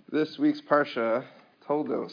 This week's Parsha, Toldos.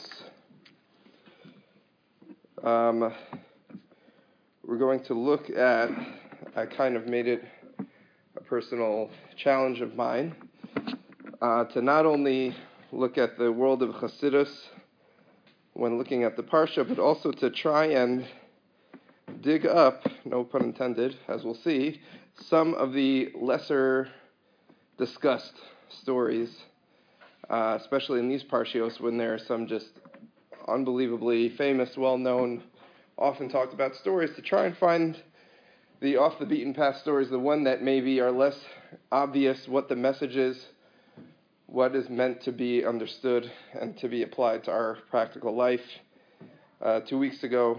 We're going to look at, I kind of made it a personal challenge of mine, to not only look at the world of Chassidus when looking at the Parsha, but also to try and dig up, no pun intended, as we'll see, some of the lesser discussed stories, especially in these parshios when there are some just unbelievably famous, well-known, often talked about stories, to try and find the off-the-beaten-path stories, the one that maybe are less obvious, what the message is, what is meant to be understood and to be applied to our practical life. 3 weeks ago,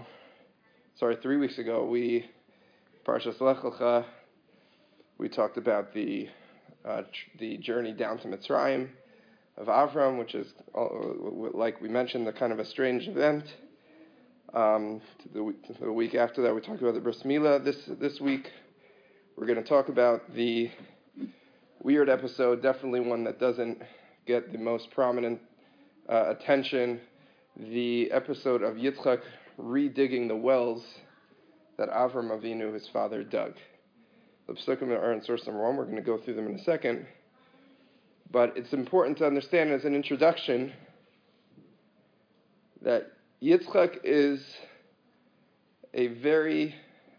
we, Parshas Lech Lecha, we talked about the journey down to Mitzrayim of Avram, which is, like we mentioned, the kind of a strange event. The week after that, we talked about the Bris Milah. This week, we're going to talk about the weird episode, definitely one that doesn't get the most prominent attention, the episode of Yitzchak redigging the wells that Avram Avinu, his father, dug. The Pesukim are in source number 1. We're going to go through them in a second. But it's important to understand as an introduction that Yitzchak is a very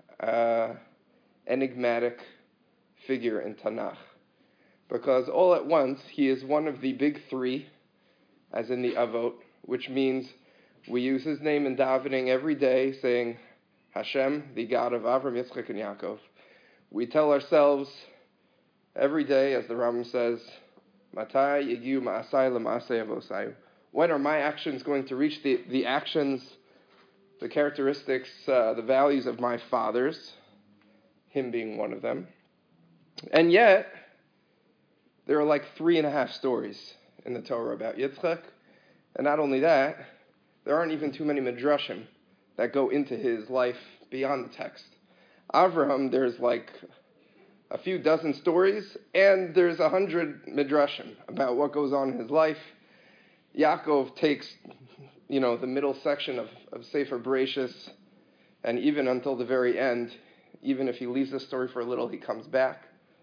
enigmatic figure in Tanakh, because all at once he is one of the big three, as in the Avot, which means we use his name in davening every day, saying Hashem, the God of Avram, Yitzchak, and Yaakov. We tell ourselves every day, as the Rambam says, Matai yigiu ma'asai l'ma'asei avosai. When are my actions going to reach the actions, the characteristics, the values of my fathers, him being one of them? And yet, there are like 3.5 stories in the Torah about Yitzchak. And not only that, there aren't even too many midrashim that go into his life beyond the text. Avraham, there's like a few dozen stories, and there's 100 midrashim about what goes on in his life. Yaakov takes, the middle section of Sefer Bereshis, and even until the very end, even if he leaves the story for a little, he comes back.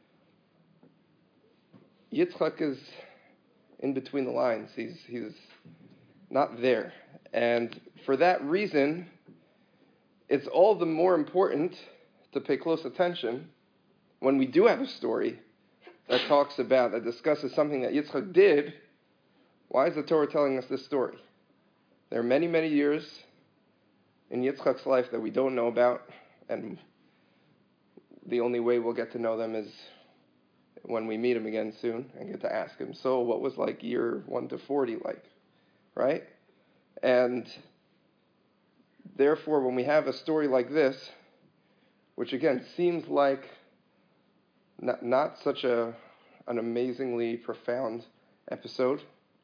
Yitzchak is in between the lines. He's not there. And for that reason, it's all the more important to pay close attention when we do have a story that discusses something that Yitzchak did. Why is the Torah telling us this story? There are many, many years in Yitzchak's life that we don't know about, and the only way we'll get to know them is when we meet him again soon and get to ask him, so what was like year 1 to 40 like, right? And therefore, when we have a story like this, which again seems like not such an amazingly profound episode,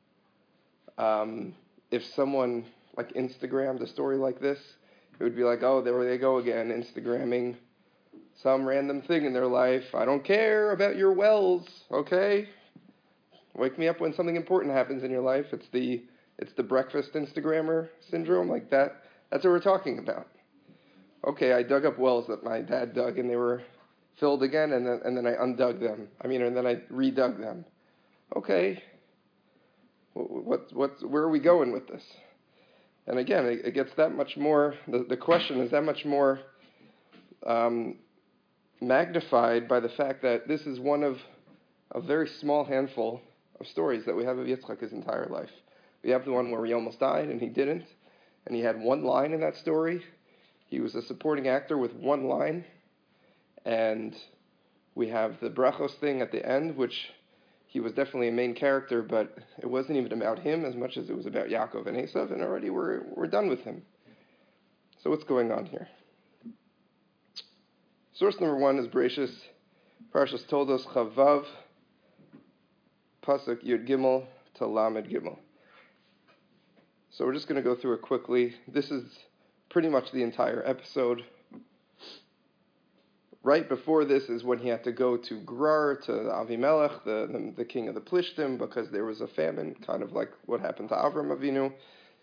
if someone like Instagrammed a story like this, it would be like, oh, there they go again, Instagramming some random thing in their life. I don't care about your wells, okay? Wake me up when something important happens in your life. It's the breakfast Instagrammer syndrome, like that. That's what we're talking about. Okay, I dug up wells that my dad dug, and they were filled again, and then I undug them. And then I redug them. Okay, where are we going with this? And again, it gets that much more. The question is that much more magnified by the fact that this is one of a very small handful of stories that we have of Yitzchak his entire life. We have the one where he almost died and he didn't, and he had one line in that story. He was a supporting actor with one line, and we have the brachos thing at the end, which he was definitely a main character, but it wasn't even about him as much as it was about Yaakov and Esav, and already we're done with him. So what's going on here? Source number 1 is Bereshis, Parshas Toldos Chavav, Pasuk Yud Gimel to Lamed Gimel. So we're just going to go through it quickly. This is pretty much the entire episode. right before this is when he had to go to Gerar, to Avimelech, the king of the Plishtim, because there was a famine, kind of like what happened to Avram Avinu.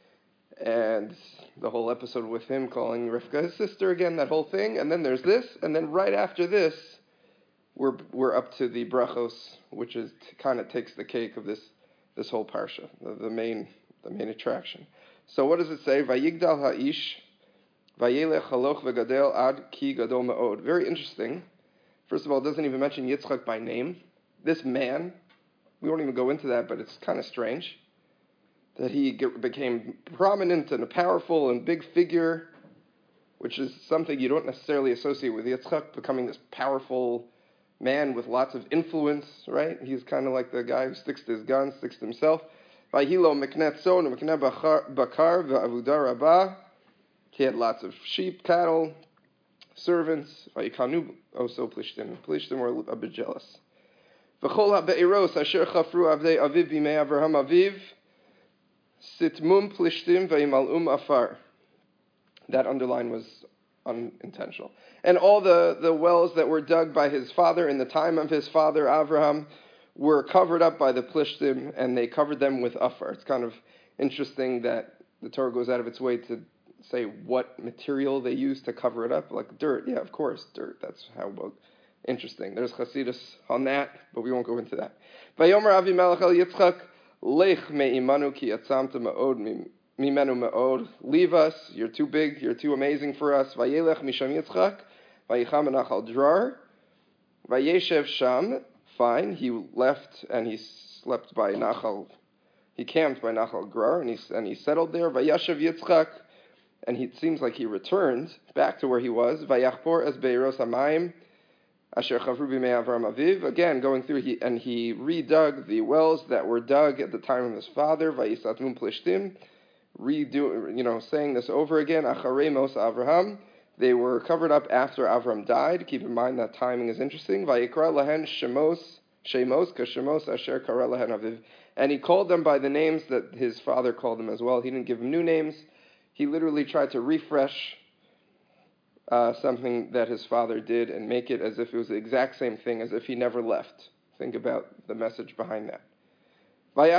And the whole episode with him calling Rivka his sister again, that whole thing. And then there's this, and then right after this, we're up to the brachos, which is kind of takes the cake of this whole parsha, the main attraction. So what does it say? Vayigdal ha'ish, vayelech haloch v'gadel ad ki gadol ma'od. Very interesting. First of all, it doesn't even mention Yitzchak by name. This man, we won't even go into that, but it's kind of strange that he became prominent and a powerful and big figure, which is something you don't necessarily associate with Yitzchak, becoming this powerful man with lots of influence, right? He's kind of like the guy who sticks to his gun, sticks to himself. Vayhilo meknet son, meknet bakar, v'avuda rabah. He had lots of sheep, cattle, servants. Vayikanu also Plishtim. Plishtim were a bit jealous. V'chol ha'be'eros asher chafru avdei aviv b'mei Avraham aviv. Sitmum Plishtim veimalum afar. That underline was unintentional. And all the wells that were dug by his father in the time of his father Avraham were covered up by the Plishtim, and they covered them with afar. It's kind of interesting that the Torah goes out of its way to say what material they used to cover it up, like dirt. Yeah, of course, dirt. That's how interesting. There's Chasidus on that, but we won't go into that. Vayomer Avimelech el Yitzchak, Lech me'imanu ki atzamta ma'od mimenu ma'od. Leave us, you're too big, you're too amazing for us. Vayelech misham Yitzchak, vayicham benachal Gerar, vayeshev sham. Fine, he left and he slept by Nachal. He camped by Nachal Gerar and he settled there. Vayashev Yitzchak, and it seems like he returned back to where he was. Vayachpor es beiros hamayim. Asher chavru b'mei Avram aviv. Again, going through, he redug the wells that were dug at the time of his father. Vayisatmum Plishtim. Saying this over again. Acharei mos Avraham. They were covered up after Avram died. Keep in mind that timing is interesting. Vayikra lahen shemos kashemos asher kara lahen aviv. And he called them by the names that his father called them as well. He didn't give them new names. He literally tried to refresh something that his father did and make it as if it was the exact same thing, as if he never left. Think about the message behind that. And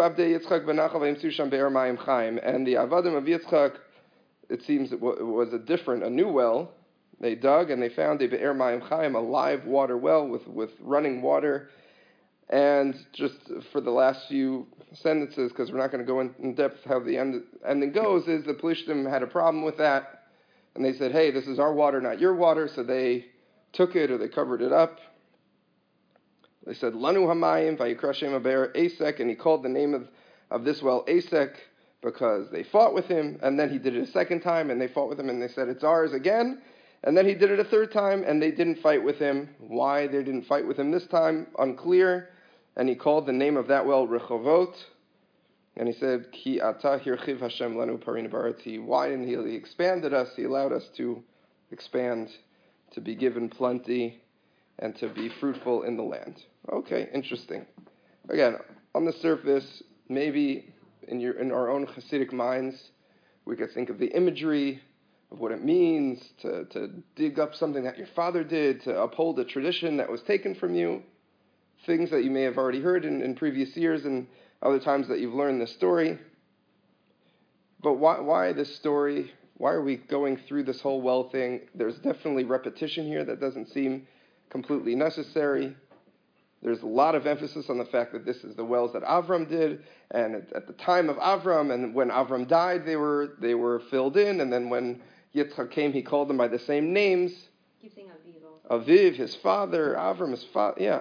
the Avadim of Yitzchak, it seems it was a new well. They dug and they found a Be'er Mayim Chaim, a live water well with running water. And just for the last few sentences, because we're not going to go in depth how the ending goes, is the Plishtim had a problem with that. And they said, hey, this is our water, not your water. So they took it, or they covered it up. They said, Lanu Hamayim, Vayikra Shem Aber Asek, and he called the name of this well Asek because they fought with him. And then he did it a second time, and they fought with him, and they said, it's ours again. And then he did it a third time, and they didn't fight with him. Why they didn't fight with him this time, unclear. And he called the name of that well Rechovot. And he said, Ki ata hirchiv Hashem lanu parin ba'aretz. He widened, he expanded us, he allowed us to expand, to be given plenty, and to be fruitful in the land. Okay, interesting. Again, on the surface, maybe in our own Hasidic minds, we could think of the imagery of what it means to dig up something that your father did, to uphold a tradition that was taken from you, things that you may have already heard in previous years and other times that you've learned this story. But why this story? Why are we going through this whole well thing? There's definitely repetition here that doesn't seem completely necessary. There's a lot of emphasis on the fact that this is the wells that Avram did, and at the time of Avram, and when Avram died, they were filled in, and then when Yitzchak came, he called them by the same names. Keep saying Aviv also. Aviv, his father, Avram, his father, yeah.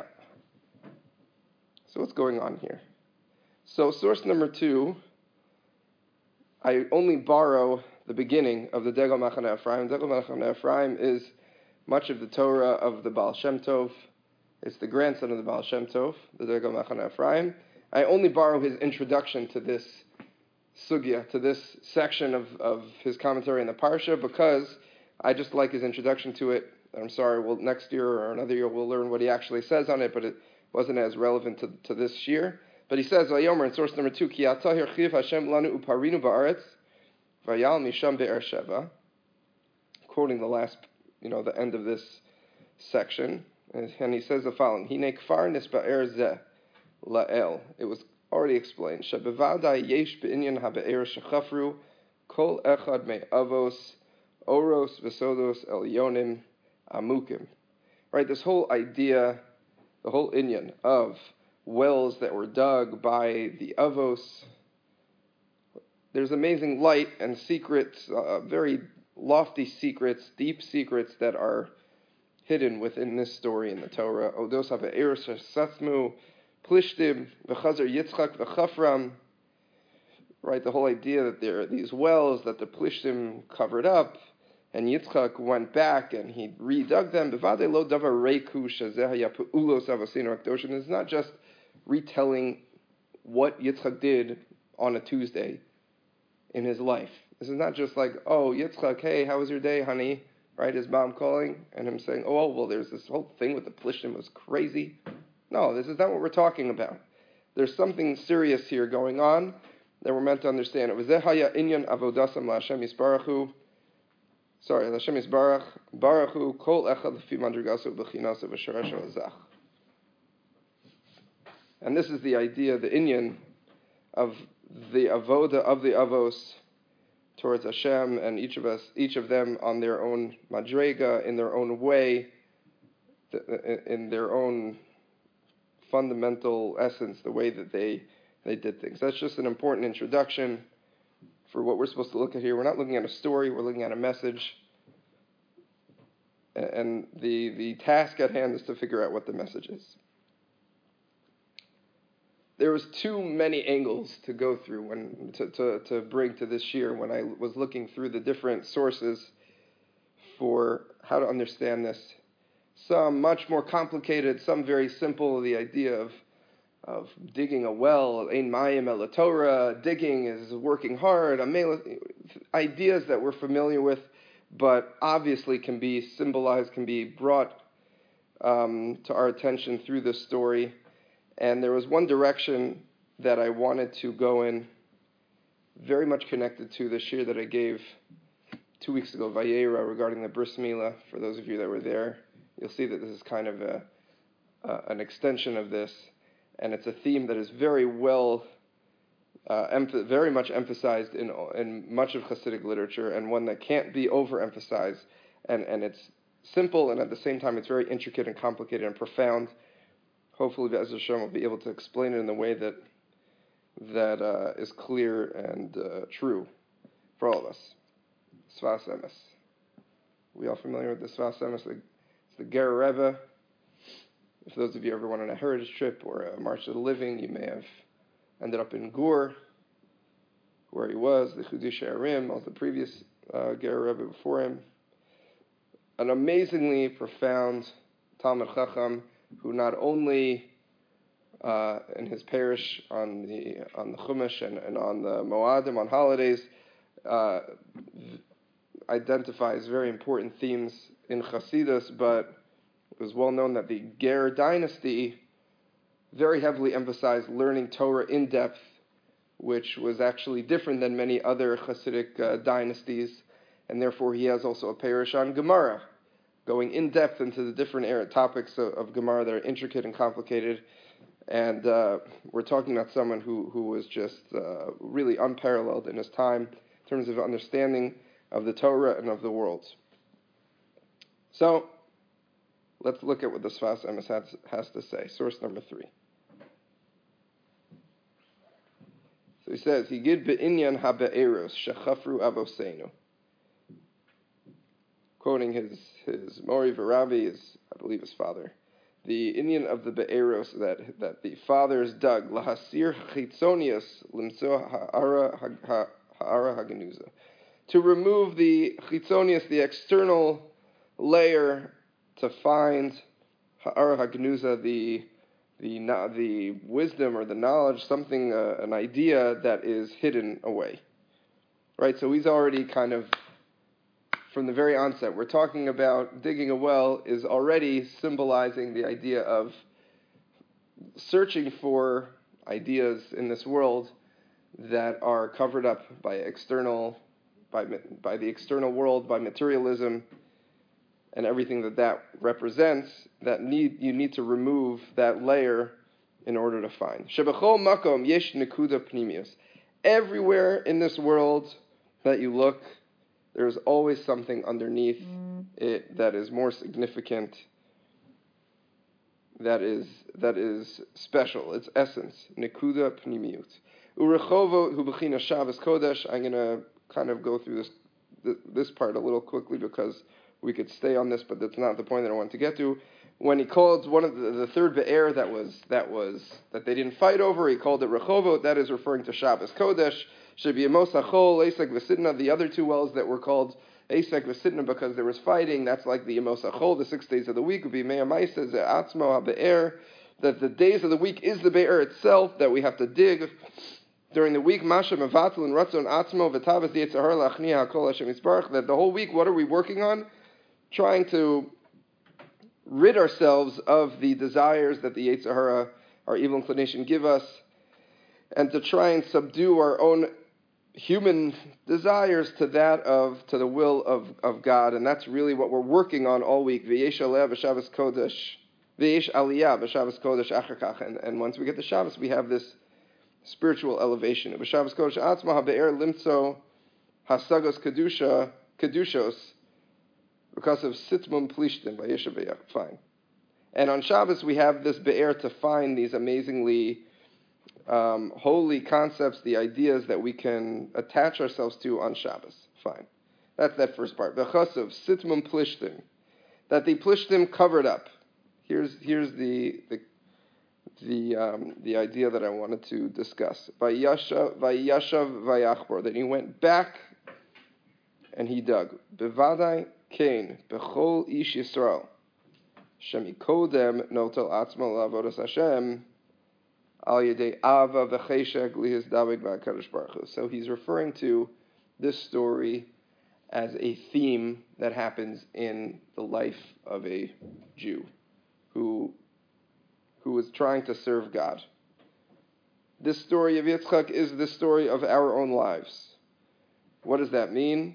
So what's going on here? So source number 2, I only borrow the beginning of the Degel Machane Ephraim. Degel Machane Ephraim is much of the Torah of the Baal Shem Tov. It's the grandson of the Baal Shem Tov, the Degel Machane Ephraim. I only borrow his introduction to this sugya, to this section of his commentary in the Parsha, because I just like his introduction to it. I'm sorry, next year or another year we'll learn what he actually says on it, but it wasn't as relevant to this year. But he says, Vayomer in source number 2, Ki atah hirchiv Hashem lanu uparinu ba'aretz, vayal misham be'er sheva. Quoting the last, the end of this section, and he says the following: Hine kfar nisba'er zeh la'el. It was already explained. Shebevadai yesh be'inyan ha'be'er shechafru kol echad me'avos oros v'sodos elyonim amukim. Right, this whole idea, the whole inyan of wells that were dug by the avos. There's amazing light and secrets, very lofty secrets, deep secrets that are hidden within this story in the Torah. Odos ha'be'er shesasmu plishtim v'chazer Yitzchak v'chafram. Right, the whole idea that there are these wells that the plishtim covered up, and Yitzchak went back and he redug them. Bevadei lo davar reiku shezeh hayapeulos avosinu hakdoshim. It's not just retelling what Yitzchak did on a Tuesday in his life. This is not just like, oh, Yitzchak, hey, how was your day, honey? Right, his mom calling and him saying, oh, well, there's this whole thing with the plishtim was crazy. No, this is not what we're talking about. There's something serious here going on that we're meant to understand. It was Zehaya inyan avodasam la'Hashem Yisbarachu. Sorry, Hashem Yisbarach Baruchu Kol Echad Lefi Madrigaso B'Chinaso V'Sharesh Azach. And this is the idea, the inyan of the avoda of the avos towards Hashem, and each of them on their own madrega, in their own way, in their own fundamental essence, the way that they did things. That's just an important introduction for what we're supposed to look at here. We're not looking at a story, we're looking at a message. And the task at hand is to figure out what the message is. There was too many angles to go through to bring to this year when I was looking through the different sources for how to understand this. Some much more complicated, some very simple. The idea of digging a well, ein mayim el Torah, digging is working hard, ideas that we're familiar with, but obviously can be symbolized, can be brought to our attention through this story. And there was one direction that I wanted to go in, very much connected to the shir that I gave 2 weeks ago, Vayera, regarding the bris milah. For those of you that were there, you'll see that this is kind of an extension of this. And it's a theme that is very well, very much emphasized in much of Hasidic literature, and one that can't be overemphasized. And it's simple, and at the same time, it's very intricate and complicated and profound. Hopefully, Be'ez Hashem will be able to explain it in a way that is clear and true for all of us. Sfas Emes. We all familiar with the Sfas Emes? It's the Ger Rebbe. If those of you ever went on a heritage trip or a March to the Living, you may have ended up in Gur, where he was, the Chudish Arim, also the previous Ger Rebbe before him. An amazingly profound Talmid Chacham, who not only in his parish on the Chumash and on the Moadim, on holidays, identifies very important themes in Chassidus, but it was well known that the Ger dynasty very heavily emphasized learning Torah in depth, which was actually different than many other Hasidic dynasties, and therefore he has also a parish on Gemara, going in depth into the different topics of Gemara that are intricate and complicated. And we're talking about someone who was just really unparalleled in his time in terms of understanding of the Torah and of the world. So let's look at what the Sfas Emes has to say. Source number 3. So he says, Higid be'inyan ha'be'eros shechafru avoseinu. Quoting his Mori Varavi, I believe his father. The inyan of the be'eros that the fathers dug, lahasir chitzonius limso ha'ara haganuza. To remove the chitzonius, the external layer, to find ha'ara haganuza, the wisdom or the knowledge, something, an idea that is hidden away. Right, so he's already kind of, from the very onset, we're talking about digging a well is already symbolizing the idea of searching for ideas in this world that are covered up by the external world, by materialism, and everything that represents, you need to remove that layer in order to find. Shebechol makom yesh nekuda pnimius. Everywhere in this world that you look, there's always something underneath it that is more significant, that is special. Its essence. Nekuda pnimiut. Urechovo hu bechina Shabbos Kodesh. I'm going to kind of go through this part a little quickly because we could stay on this, but that's not the point that I want to get to. When he called one of the third be'er that they didn't fight over, he called it Rehovot. That is referring to Shabbos Kodesh. Shebiyamos hachol, Esek v'Sitna. The other two wells that were called Esek v'Sitna because there was fighting. That's like the Yamos hachol, the 6 days of the week would be Mea Maisa Ze'atzmo HaBe'er. That the days of the week is the be'er itself that we have to dig during the week. Masha Mevatel and Ratzon Atzmo V'Tavas Yetzahar Lachnia HaKol Hashem Yisbarach. That the whole week, what are we working on? Trying to rid ourselves of the desires that the Yetzer Hara, our evil inclination, give us, and to try and subdue our own human desires to the will of God, and that's really what we're working on all week. V'yesh aliyah b'Shabbos Kodesh, v'yesh aliyah b'Shabbos Kodesh achar kach, and once we get to Shabbos, we have this spiritual elevation. B'Shabbos Kodesh atzma habe'er limtzo hasagos kedushos, because of Sitmum Plishtim by Yeshavayach. Fine. And on Shabbos we have this be'er to find these amazingly holy concepts, the ideas that we can attach ourselves to on Shabbos. Fine. That's that first part. V'chasav Sitmum Plishtim, that the Plishtim covered up. Here's the idea that I wanted to discuss. Vayashav Vayachbor, that he went back and he dug. Bevadai Kain, Bechol Ish Yisrael, Shemikodem Notel Atzma Lavodas Hashem, Al Yedei Ava V'Cheshek Lihis Davik V'Akadosh Baruch Hu. So he's referring to this story as a theme that happens in the life of a Jew who is trying to serve God. This story of Yitzchak is the story of our own lives. What does that mean?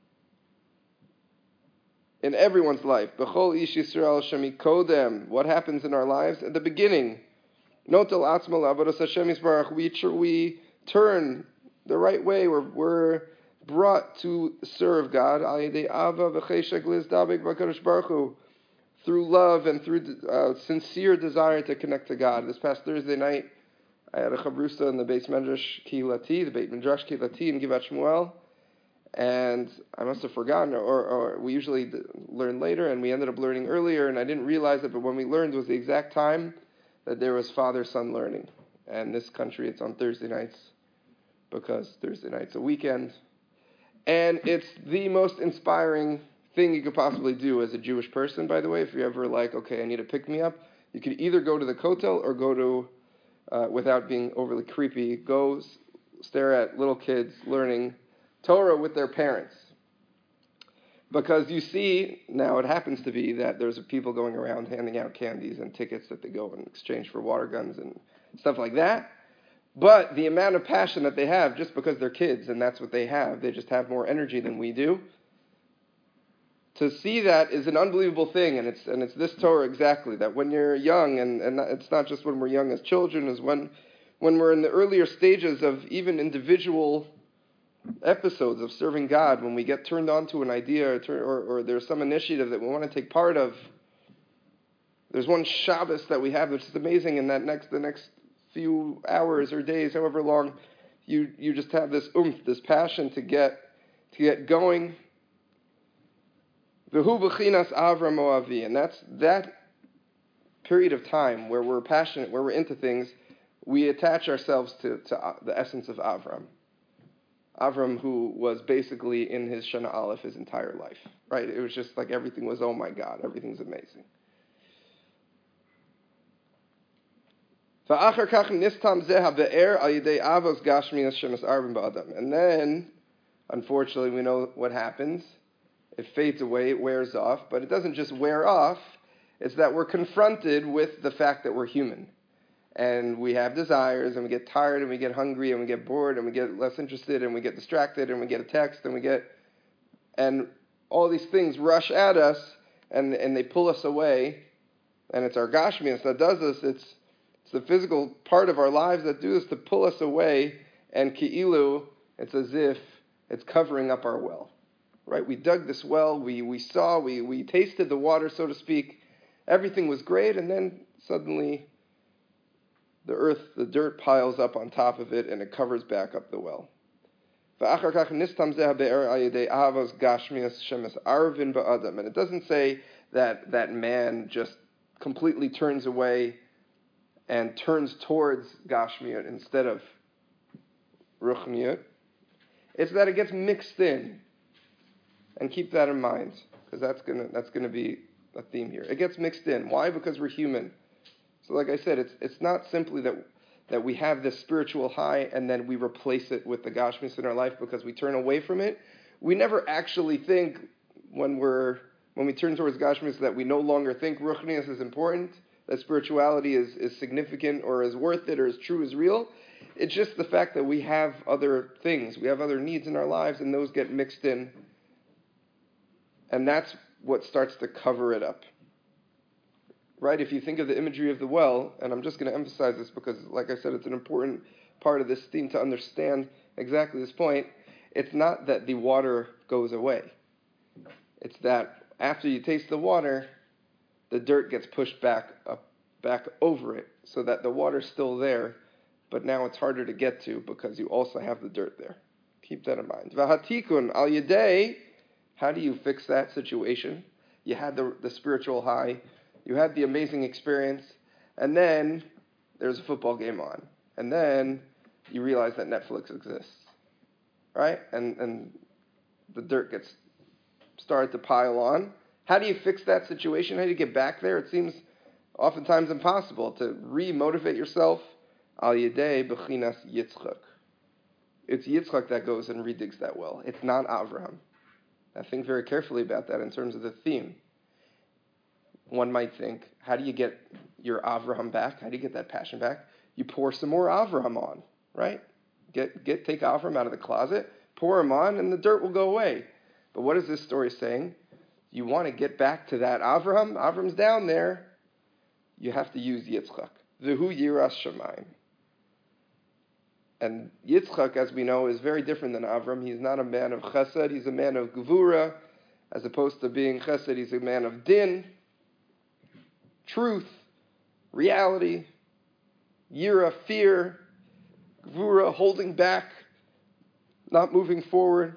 In everyone's life. B'chol ish Yisrael shemikodem. What happens in our lives? At the beginning. Notel atzma la'avodas Hashem Yisbarach. We turn the right way. We're brought to serve God. Al yedei ava v'cheshek lizdabek v'akadosh baruch hu. Through love and through sincere desire to connect to God. This past Thursday night, I had a chavrusa in the Beis Medrash Kihilati, the Beit Midrash Kihilati in Givat Shmuel. And I must have forgotten, or we usually learn later, and we ended up learning earlier, and I didn't realize it, but when we learned was the exact time that there was father-son learning. And this country, it's on Thursday nights, because Thursday night's a weekend. And it's the most inspiring thing you could possibly do as a Jewish person, by the way. If you're ever like, okay, I need a pick-me-up, you could either go to the Kotel or go to, without being overly creepy, go stare at little kids learning Torah with their parents. Because you see, now it happens to be that there's people going around handing out candies and tickets that they go in exchange for water guns and stuff like that. But the amount of passion that they have, just because they're kids and that's what they just have more energy than we do. To see that is an unbelievable thing, and it's this Torah exactly, that when you're young, and it's not just when we're young as children, is when we're in the earlier stages of even individual episodes of serving God, when we get turned on to an idea or there's some initiative that we want to take part of. There's one Shabbos that we have, which is amazing, and the next few hours or days, however long, you just have this this passion to get going. V'hu b'chinas Avram Moavi, and that's that period of time where we're passionate, where we're into things. We attach ourselves to the essence of Avram. Avram, who was basically in his Shana Aleph his entire life, right? It was just like everything was, oh my God, everything's amazing. And then, unfortunately, we know what happens. It fades away, it wears off, but it doesn't just wear off, it's that we're confronted with the fact that we're human. And we have desires, and we get tired, and we get hungry, and we get bored, and we get less interested, and we get distracted, and we get a text, and all these things rush at us, and they pull us away, and it's our Gashmias that does this. It's the physical part of our lives that do this to pull us away, and Ki'ilu, it's as if it's covering up our well. Right? We dug this well, we saw, we tasted the water, so to speak. Everything was great, and then suddenly the dirt piles up on top of it, and it covers back up the well. And it doesn't say that man just completely turns away and turns towards Gashmiut instead of Ruchniut. It's that it gets mixed in. And keep that in mind, because that's gonna be a theme here. It gets mixed in. Why? Because we're human. So like I said, it's not simply that we have this spiritual high and then we replace it with the Gashmis in our life because we turn away from it. We never actually think when we turn towards Gashmis that we no longer think Ruchnius is important, that spirituality is significant or is worth it or is true, is real. It's just the fact that we have other things, we have other needs in our lives, and those get mixed in. And that's what starts to cover it up. Right? If you think of the imagery of the well, and I'm just going to emphasize this because, like I said, it's an important part of this theme to understand exactly this point. It's not that the water goes away. It's that after you taste the water, the dirt gets pushed back over it, so that the water's still there, but now it's harder to get to because you also have the dirt there. Keep that in mind. V'hatikun al yedei. How do you fix that situation? You had the spiritual high, you had the amazing experience, and then there's a football game on, and then you realize that Netflix exists, right? And the dirt gets started to pile on. How do you fix that situation? How do you get back there? It seems oftentimes impossible to re-motivate yourself. Al yedei b'chinas Yitzchak. It's Yitzchak that goes and redigs that well. It's not Avraham. Now think very carefully about that in terms of the theme. One might think, how do you get your Avraham back? How do you get that passion back? You pour some more Avraham on, right? Take Avraham out of the closet, pour him on, and the dirt will go away. But what is this story saying? You want to get back to that Avraham? Avraham's down there. You have to use Yitzchak. V'hu yiras shamayim. And Yitzchak, as we know, is very different than Avram. He's not a man of chesed, he's a man of gevura. As opposed to being chesed, he's a man of din, truth, reality, yira, fear, gevura, holding back, not moving forward.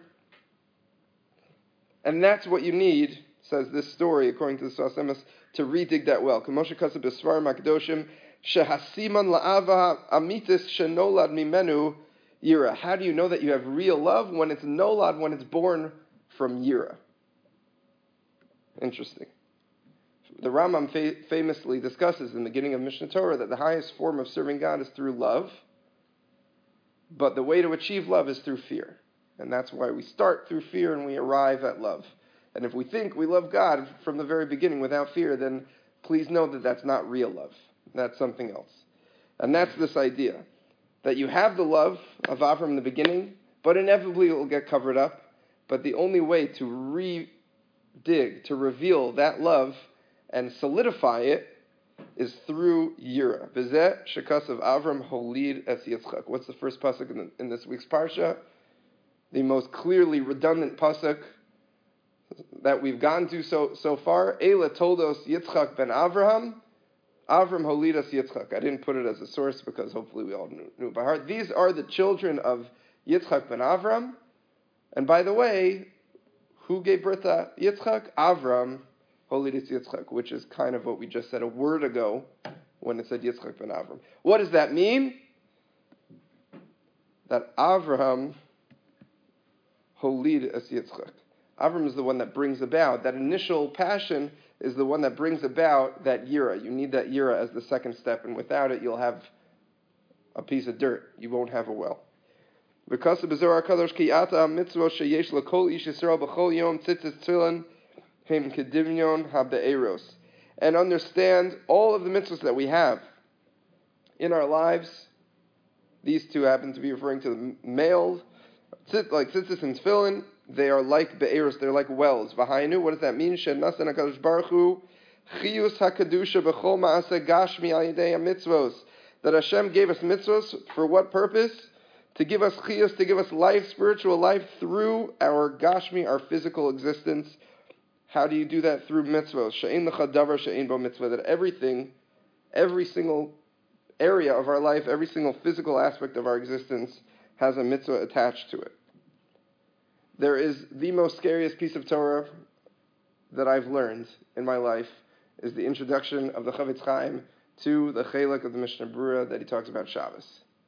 And that's what you need, says this story, according to the Sfas Emes, to redig that well. K'moshe kaseh b'svarim hakdoshim, Shehasiman la'ava amitis shenolad mimenu yira. How do you know that you have real love? When it's nolad, when it's born from yira. Interesting. The Rambam famously discusses in the beginning of Mishnah Torah that the highest form of serving God is through love, but the way to achieve love is through fear. And that's why we start through fear and we arrive at love. And if we think we love God from the very beginning without fear, then please know that that's not real love. That's something else. And that's this idea that you have the love of Avram in the beginning, but inevitably it will get covered up. But the only way to redig, to reveal that love and solidify it is through Yira. V'zeh shekas of Avram holid es Yitzchak. What's the first pasuk in this week's parsha? The most clearly redundant pasuk that we've gone to so far. Eila told us Yitzchak ben Avraham. Avram holidas Yitzchak. I didn't put it as a source because hopefully we all knew by heart. These are the children of Yitzchak ben Avram. And by the way, who gave birth to Yitzchak? Avram holidas Yitzchak, which is kind of what we just said a word ago when it said Yitzchak ben Avram. What does that mean? That Avraham holidas Yitzchak. Avram is the one that brings about that initial passion, is the one that brings about that yira. You need that yira as the second step, and without it, you'll have a piece of dirt. You won't have a well. Because of Zohar Kadosh ki ata mitzvah sheyesh lekol ish Yisrael b'chol yom tzitzis tefillin hem kedivyon habe'eros. And understand all of the mitzvahs that we have in our lives. These two happen to be referring to the male, like tzitzis and tefillin, they are like be'eros, they're like wells. V'hainu, what does that mean? She'nasan HaKadosh Baruch Hu chiyus HaKadusha b'chol ma'aseh gashmi al yidei mitzvos. That Hashem gave us mitzvos for what purpose? To give us chiyus, to give us life, spiritual life, through our gashmi, our physical existence. How do you do that? Through mitzvos. She'ein lecha davar she'ein bo mitzvah. That everything, every single area of our life, every single physical aspect of our existence has a mitzvah attached to it. There is the most scariest piece of Torah that I've learned in my life is the introduction of the Chavetz Chaim to the Chelek of the Mishnah Berurah that he talks about Shabbos.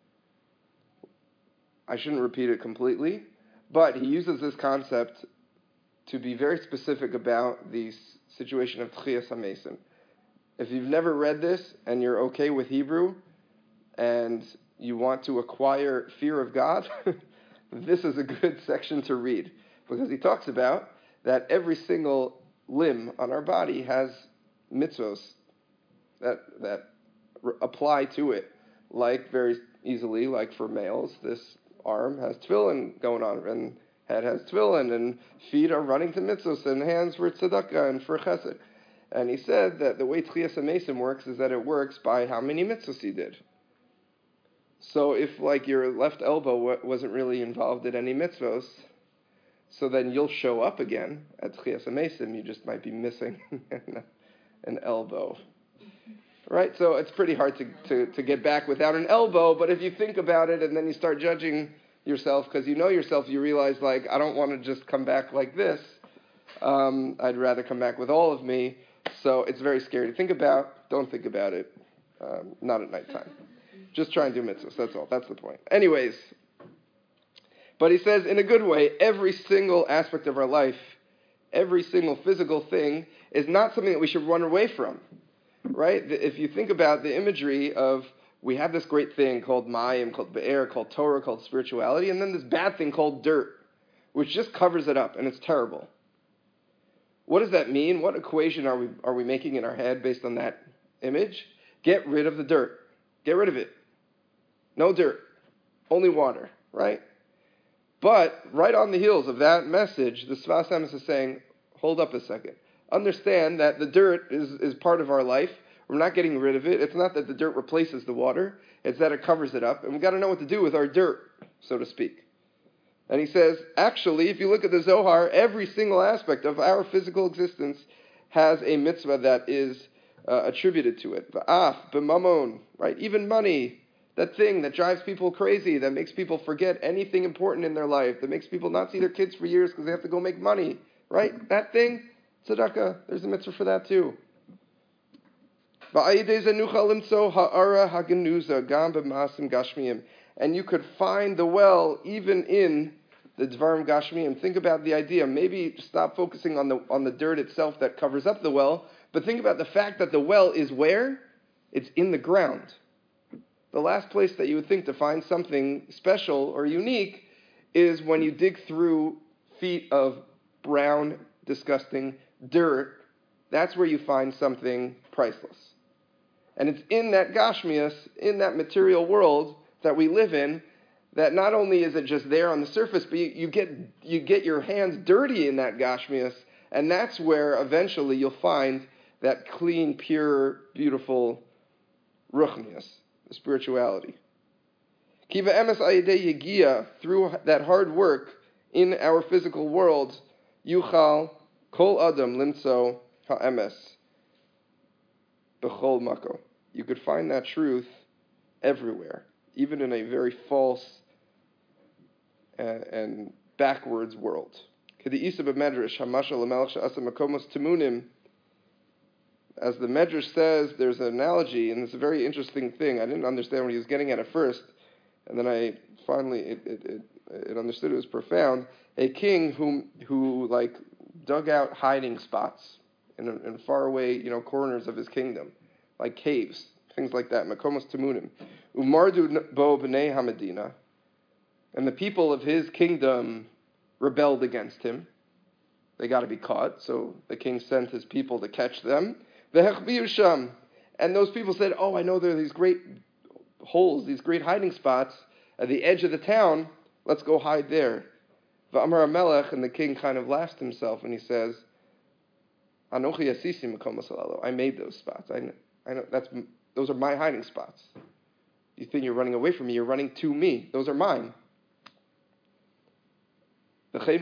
I shouldn't repeat it completely, but he uses this concept to be very specific about the situation of Tchias HaMesim. If you've never read this and you're okay with Hebrew and you want to acquire fear of God, this is a good section to read, because he talks about that every single limb on our body has mitzvos that apply to it, like very easily, like for males, this arm has tefillin going on, and head has tefillin, and feet are running to mitzvos, and hands for tzedakah and for chesed. And he said that the way Tchias HaMesim works is that it works by how many mitzvos you did. So if, like, your left elbow wasn't really involved in any mitzvos, so then you'll show up again at Tchias HaMesim, you just might be missing an elbow. Right? So it's pretty hard to get back without an elbow, but if you think about it and then you start judging yourself, because you know yourself, you realize, like, I don't want to just come back like this. I'd rather come back with all of me. So it's very scary to think about. Don't think about it. Not at nighttime. Just try and do mitzvahs, that's all. That's the point. Anyways, but he says, in a good way, every single aspect of our life, every single physical thing is not something that we should run away from, right? If you think about the imagery of, we have this great thing called mayim, called be'er, called Torah, called spirituality, and then this bad thing called dirt, which just covers it up, and it's terrible. What does that mean? What equation are we making in our head based on that image? Get rid of the dirt. Get rid of it. No dirt. Only water, right? But right on the heels of that message, the Sfas Emes is saying, hold up a second. Understand that the dirt is part of our life. We're not getting rid of it. It's not that the dirt replaces the water. It's that it covers it up. And we've got to know what to do with our dirt, so to speak. And he says, actually, if you look at the Zohar, every single aspect of our physical existence has a mitzvah that is attributed to it. V'af, b'mamon, right? Even money, that thing that drives people crazy, that makes people forget anything important in their life, that makes people not see their kids for years because they have to go make money, right? That thing, tzedakah, there's a mitzvah for that too. And you could find the well even in the Dvarim Gashmiyim. Think about the idea. Maybe stop focusing on the dirt itself that covers up the well, but think about the fact that the well is where? It's in the ground. The last place that you would think to find something special or unique is when you dig through feet of brown, disgusting dirt. That's where you find something priceless. And it's in that Gashmias, in that material world that we live in, that not only is it just there on the surface, but you get your hands dirty in that Gashmias, and that's where eventually you'll find that clean, pure, beautiful Ruchnias, the spirituality. Kiva emes ayidei yegia, through that hard work in our physical world, yuchal kol adam limtso ha'emes b'chol mako. You could find that truth everywhere, even in a very false and backwards world. As the Medrash says, there's an analogy, and it's a very interesting thing. I didn't understand what he was getting at first, and then I finally it understood it was profound. A king who like dug out hiding spots in faraway corners of his kingdom, like caves, things like that. Makomos Timunim. Umardu bo b'nei haMedina, and the people of his kingdom rebelled against him. They got to be caught, so the king sent his people to catch them. V'hechbiu sham, and those people said, "Oh, I know there are these great holes, these great hiding spots at the edge of the town. Let's go hide there." V'amar HaMelech, and the king kind of laughs to himself, and he says, Anochi asisi makom hasalalo. I made those spots. I know those are my hiding spots. You think you're running away from me, you're running to me. Those are mine. We think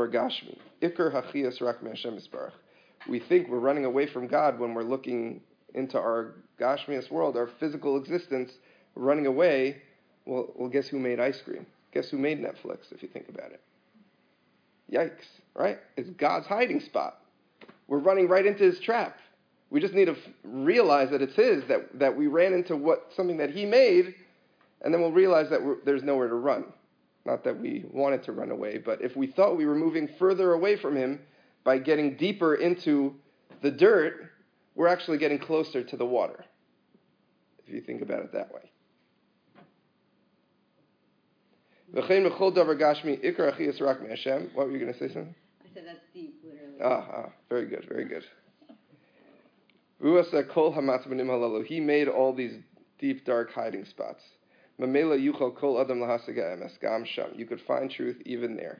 we're running away from God when we're looking into our Gashmias world, our physical existence, running away. Well, guess who made ice cream? Guess who made Netflix, if you think about it? Yikes, right? It's God's hiding spot. We're running right into his trap. We just need to realize that it's his, that we ran into something that he made, and then we'll realize that there's nowhere to run. Not that we wanted to run away, but if we thought we were moving further away from him by getting deeper into the dirt, we're actually getting closer to the water, if you think about it that way. What were you going to say, something? I said that's deep, literally. Very good, very good. He made all these deep, dark hiding spots. You could find truth even there.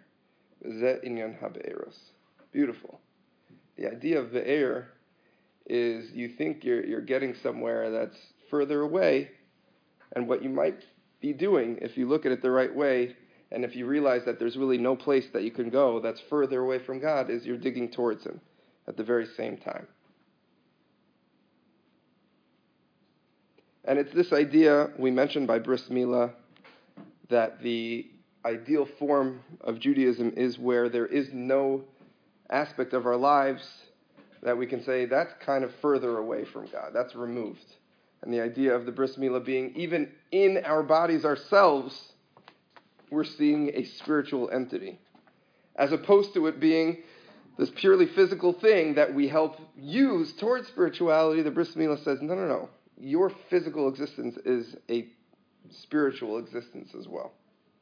Beautiful. The idea of be'er is you think you're getting somewhere that's further away, and what you might be doing, if you look at it the right way, and if you realize that there's really no place that you can go that's further away from God, is you're digging towards him at the very same time. And it's this idea we mentioned by Bris Milah, that the ideal form of Judaism is where there is no aspect of our lives that we can say that's kind of further away from God, that's removed. And the idea of the Bris Milah being even in our bodies ourselves, we're seeing a spiritual entity. As opposed to it being this purely physical thing that we help use towards spirituality, the Bris Milah says, no. Your physical existence is a spiritual existence as well.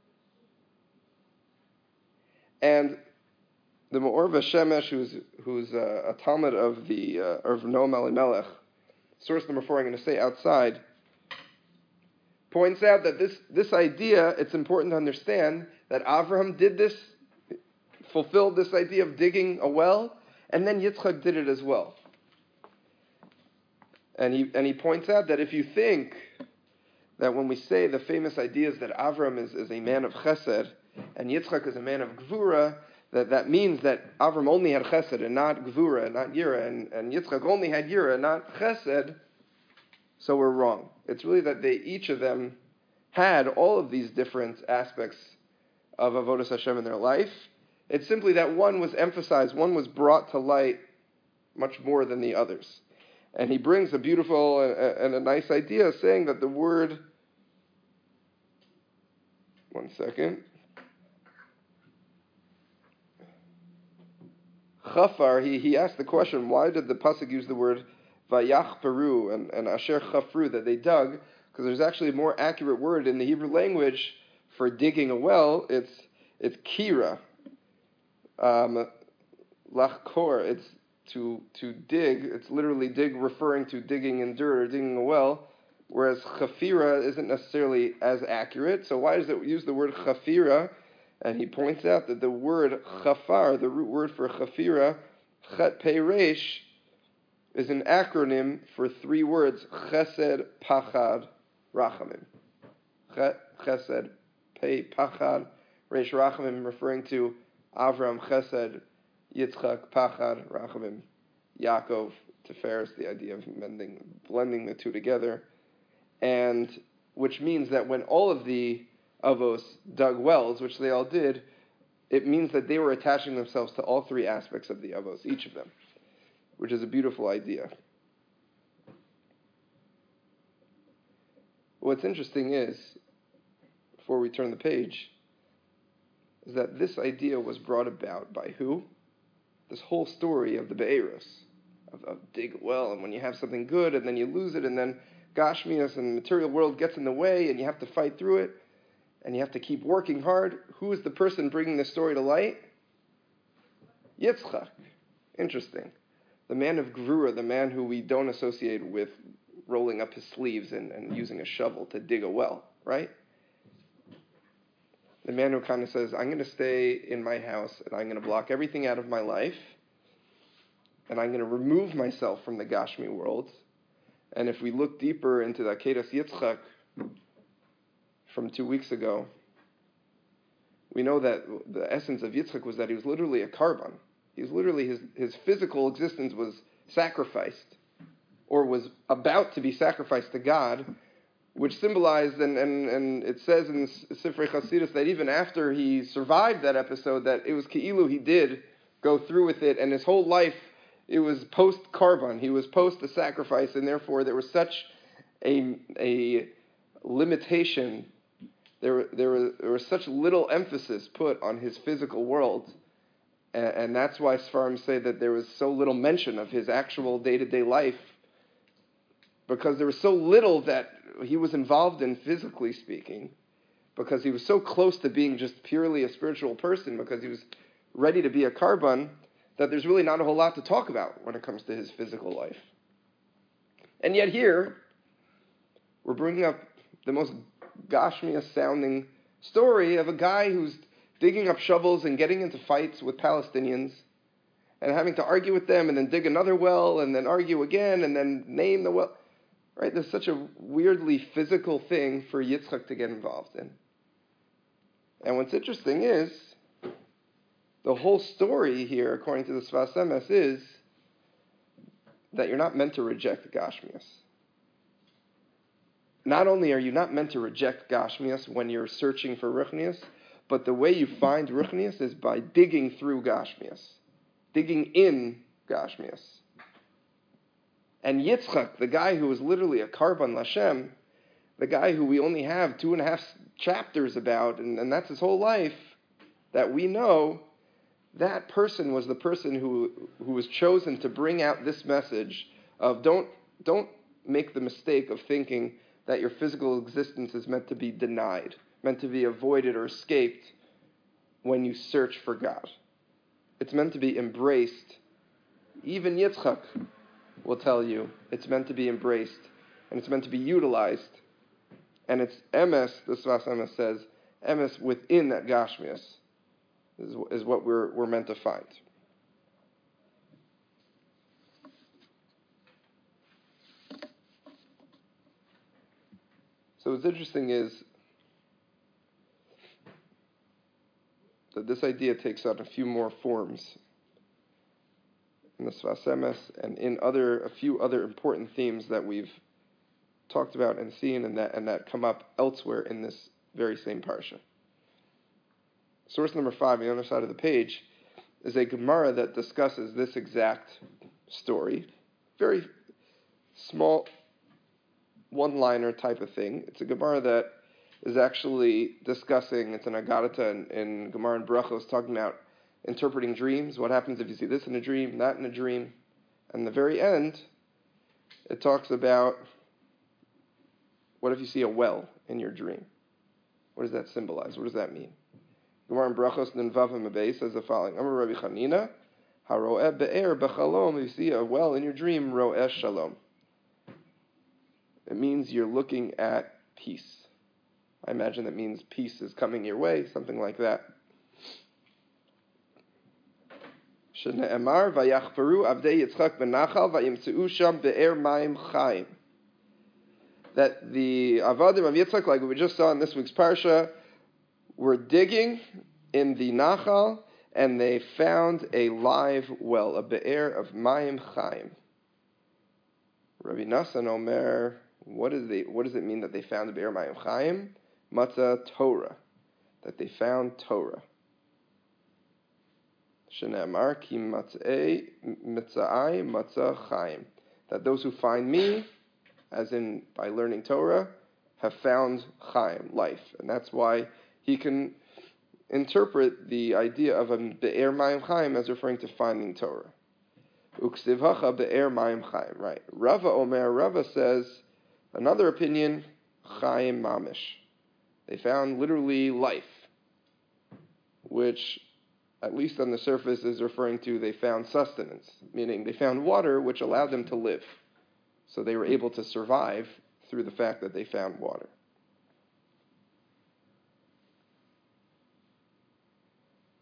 And the Me'or V'Shemesh, who's a Talmud of the of Noam Elimelech, source number 4, I'm going to say outside, points out that this idea, it's important to understand that Avraham did this, fulfilled this idea of digging a well, and then Yitzchak did it as well. And he points out that if you think that when we say the famous ideas that Avraham is a man of chesed, and Yitzchak is a man of gvura, that means that Avram only had chesed and not gvura, and not yira, and Yitzchak only had yira, not chesed, so we're wrong. It's really that each of them had all of these different aspects of Avodas Hashem in their life. It's simply that one was emphasized, one was brought to light much more than the others. And he brings a beautiful and a nice idea, saying that the word, one second, Chafar, he asked the question, why did the pasuk use the word vayachperu and asher chafru, that they dug? Because there's actually a more accurate word in the Hebrew language for digging a well. It's kira, lachkor. It's to dig. It's literally dig, referring to digging in dirt or digging a well. Whereas chafira isn't necessarily as accurate. So why does it use the word chafira? And he points out that the word chafar, the root word for chafira, chet pei resh, is an acronym for 3 words: chesed, pachad, rachamim. Chet, chesed, pei, pachad, resh, rachamim, referring to Avram, chesed, Yitzchak, pachad, rachamim, Yaakov, Tiferes, the idea of blending the two together. And which means that when all of the Avos dug wells, which they all did, it means that they were attaching themselves to all 3 aspects of the Avos, each of them, which is a beautiful idea. What's interesting is, before we turn the page, is that this idea was brought about by who? This whole story of the Be'eros, of dig a well, and when you have something good, and then you lose it, and then Gashmias and the material world gets in the way, and you have to fight through it, and you have to keep working hard. Who is the person bringing the story to light? Yitzchak. Interesting. The man of Gvura, the man who we don't associate with rolling up his sleeves and using a shovel to dig a well, right? the man who kind of says, I'm going to stay in my house and I'm going to block everything out of my life and I'm going to remove myself from the Gashmi world. And if we look deeper into the Akedas Yitzchak from 2 weeks ago, we know that the essence of Yitzchak was that he was literally a karban. He was literally, his physical existence was sacrificed, or was about to be sacrificed to God, which symbolized, and it says in Sifrei Chasidus that even after he survived that episode, that it was Ke'ilu he did go through with it, and his whole life, it was post-karban. He was post the sacrifice, and therefore there was such a limitation. There was such little emphasis put on his physical world, and that's why Sfarim say that there was so little mention of his actual day-to-day life, because there was so little that he was involved in, physically speaking, because he was so close to being just purely a spiritual person, because he was ready to be a karban, that there's really not a whole lot to talk about when it comes to his physical life. And yet here, we're bringing up the most Gashmiya sounding story of a guy who's digging up shovels and getting into fights with Palestinians and having to argue with them and then dig another well and then argue again and then name the well. Right? There's such a weirdly physical thing for Yitzchak to get involved in. And what's interesting is, the whole story here, according to the Sfas Emes, is that you're not meant to reject Gashmias. Not only are you not meant to reject Gashmias when you're searching for Ruchnias, but the way you find Ruchnias is by digging through Gashmias, digging in Gashmias. And Yitzchak, the guy who was literally a karban Lashem, the guy who we only have 2.5 chapters about, and that's his whole life, that we know, that person was the person who was chosen to bring out this message of don't make the mistake of thinking that your physical existence is meant to be denied, meant to be avoided or escaped when you search for God. It's meant to be embraced. Even Yitzchak will tell you it's meant to be embraced and it's meant to be utilized. And it's emes, the Sfas Emes says, emes within that Gashmias is what we're meant to find. So what's interesting is that this idea takes on a few more forms in the Sfas Emes and in a few other important themes that we've talked about and seen and that come up elsewhere in this very same parsha. Source number 5 on the other side of the page is a Gemara that discusses this exact story. Very small, one-liner type of thing. It's a Gemara that is actually discussing, it's an Agadata in Gemara and Brachos, talking about interpreting dreams. What happens if you see this in a dream, that in a dream? And the very end, it talks about what if you see a well in your dream? What does that symbolize? What does that mean? Gemara in Brachos Nun Vav Mebei says the following: Amar Rabbi Chanina, haroeh be'er b'chalom. You see a well in your dream, roeh shalom. It means you're looking at peace. I imagine that means peace is coming your way, something like that. Shene'emar vayachperu avdei Yitzchak benachal vayimtzeu sham be'er mayim chayim. That the avadim of Yitzchak, like we just saw in this week's parsha, were digging in the Nachal, and they found a live well, a be'er of Mayim Chaim. Rabbi Nassan Omer, what does it mean that they found a be'er Mayim Chaim? Matzah Torah, that they found Torah. Shene'amar ki matzai matzah Chaim, that those who find me, as in by learning Torah, have found Chaim, life. And that's why he can interpret the idea of a Be'er Mayim Chaim as referring to finding Torah. Uksiv hacha Be'er Mayim Chaim, right. Rava Omer, Rava says, another opinion, Chaim Mamish. They found literally life, which, at least on the surface, is referring to they found sustenance, meaning they found water which allowed them to live. So they were able to survive through the fact that they found water.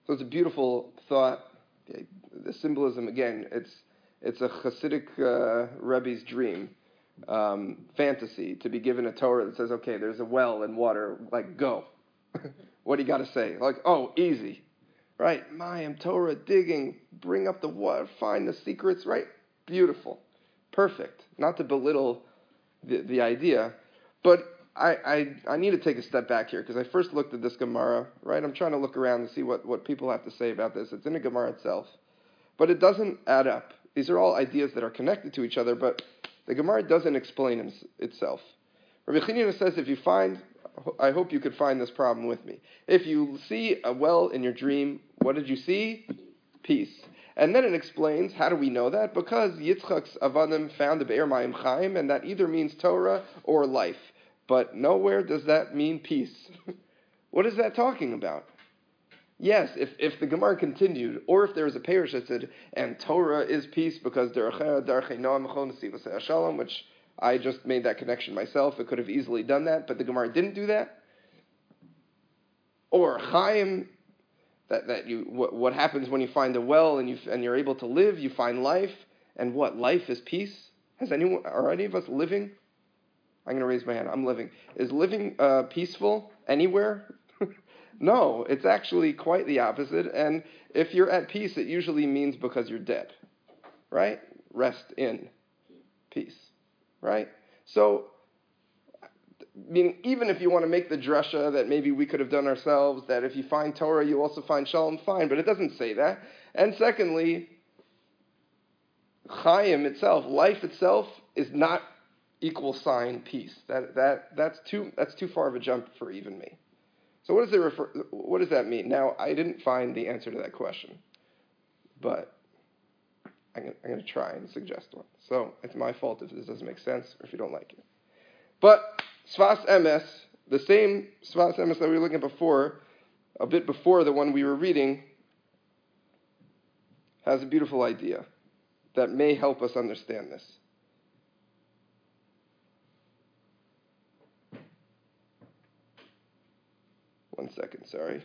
So it's a beautiful thought. The symbolism, again, it's a Hasidic Rebbe's dream, fantasy, to be given a Torah that says, okay, there's a well and water, like, go. What do you got to say? Like, oh, easy. Right? Mayim, Torah, digging, bring up the water, find the secrets, right? Beautiful. Perfect. Not to belittle the idea, but I need to take a step back here, because I first looked at this Gemara, right? I'm trying to look around and see what people have to say about this. It's in the Gemara itself, but it doesn't add up. These are all ideas that are connected to each other, but the Gemara doesn't explain itself. Rabbi Chanina says, if you find, I hope you could find this problem with me. If you see a well in your dream, what did you see? Peace. And then it explains, how do we know that? Because Yitzchak's Avadim found the Be'er Mayim Chaim, and that either means Torah or life. But nowhere does that mean peace. What is that talking about? Yes, if the Gemara continued, or if there was a parish that said, and Torah is peace because which I just made that connection myself. It could have easily done that, but the Gemara didn't do that. Or Chaim, what happens when you find a well and you're able to live, you find life, and what? Life is peace? Are any of us living? I'm going to raise my hand. I'm living. Is living peaceful anywhere? No, it's actually quite the opposite. And if you're at peace, it usually means because you're dead, right? Rest in peace, right? So, even if you want to make the drasha that maybe we could have done ourselves, that if you find Torah, you also find Shalom, fine, but it doesn't say that. And secondly, Chaim itself, life itself, is not equal sign peace. That's too far of a jump for even me. So what does that mean? Now, I didn't find the answer to that question, but I'm going to try and suggest one. So it's my fault if this doesn't make sense or if you don't like it. But Sfas Emes, the same Sfas Emes that we were looking at before, a bit before the one we were reading, has a beautiful idea that may help us understand this. One second, sorry.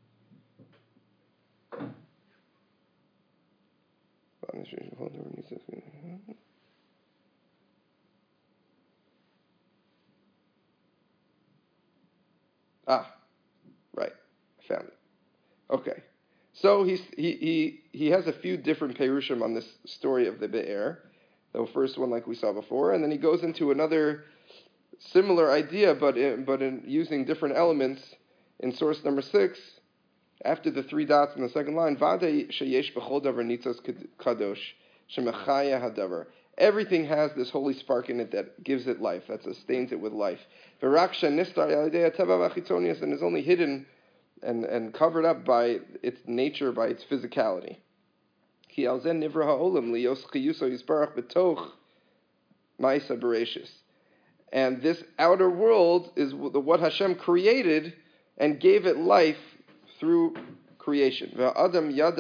Right. I found it. Okay. So he has a few different perushim on this story of the Be'er. The first one, like we saw before, and then he goes into another similar idea, but in using different elements. In source number 6, after the 3 dots in the second line, Vada sheyesh b'chol davar nitzos kadosh shemachaya hadavar. Everything has this holy spark in it that gives it life, that sustains it with life. V'rak shenistar yalidei hateva v'chitzonius, and is only hidden and covered up by its nature, by its physicality. Ki al zen nivra ha'olam liyos chiyuso yisbarach b'toch ma'isa bereshis. And this outer world is what Hashem created and gave it life through creation. And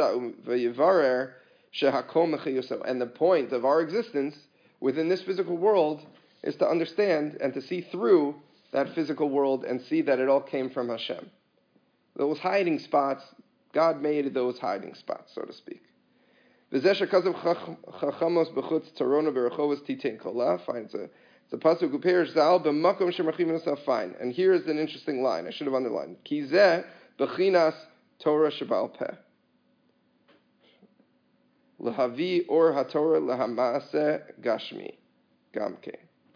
the point of our existence within this physical world is to understand and to see through that physical world and see that it all came from Hashem. Those hiding spots, God made those hiding spots, so to speak. Fine, it's a pasuk uperish zal b'makom shemachim v'nasaf. Fine, and here is an interesting line. I should have underlined. Ki zeh b'chinas Torah shebal peh. L'havi or haTorah l'hamaaseh gashmi gamke.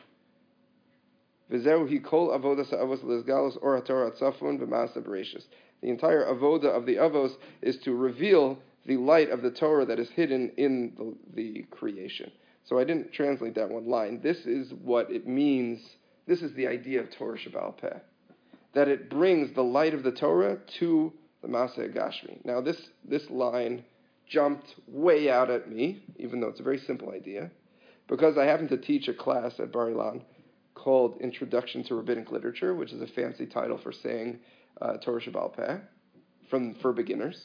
V'zehu hi kol avodas ha'avos l'izgalos or haTorah atzafun b'maaseh bereshis. The entire avoda of the avos is to reveal the light of the Torah that is hidden in the creation. So I didn't translate that one line. This is what it means. This is the idea of Torah Sheba'al Peh. That it brings the light of the Torah to the Maaseh Gashmi. Now this line jumped way out at me, even though it's a very simple idea, because I happen to teach a class at Bar Ilan called Introduction to Rabbinic Literature, which is a fancy title for saying Torah Sheba'al Peh for beginners.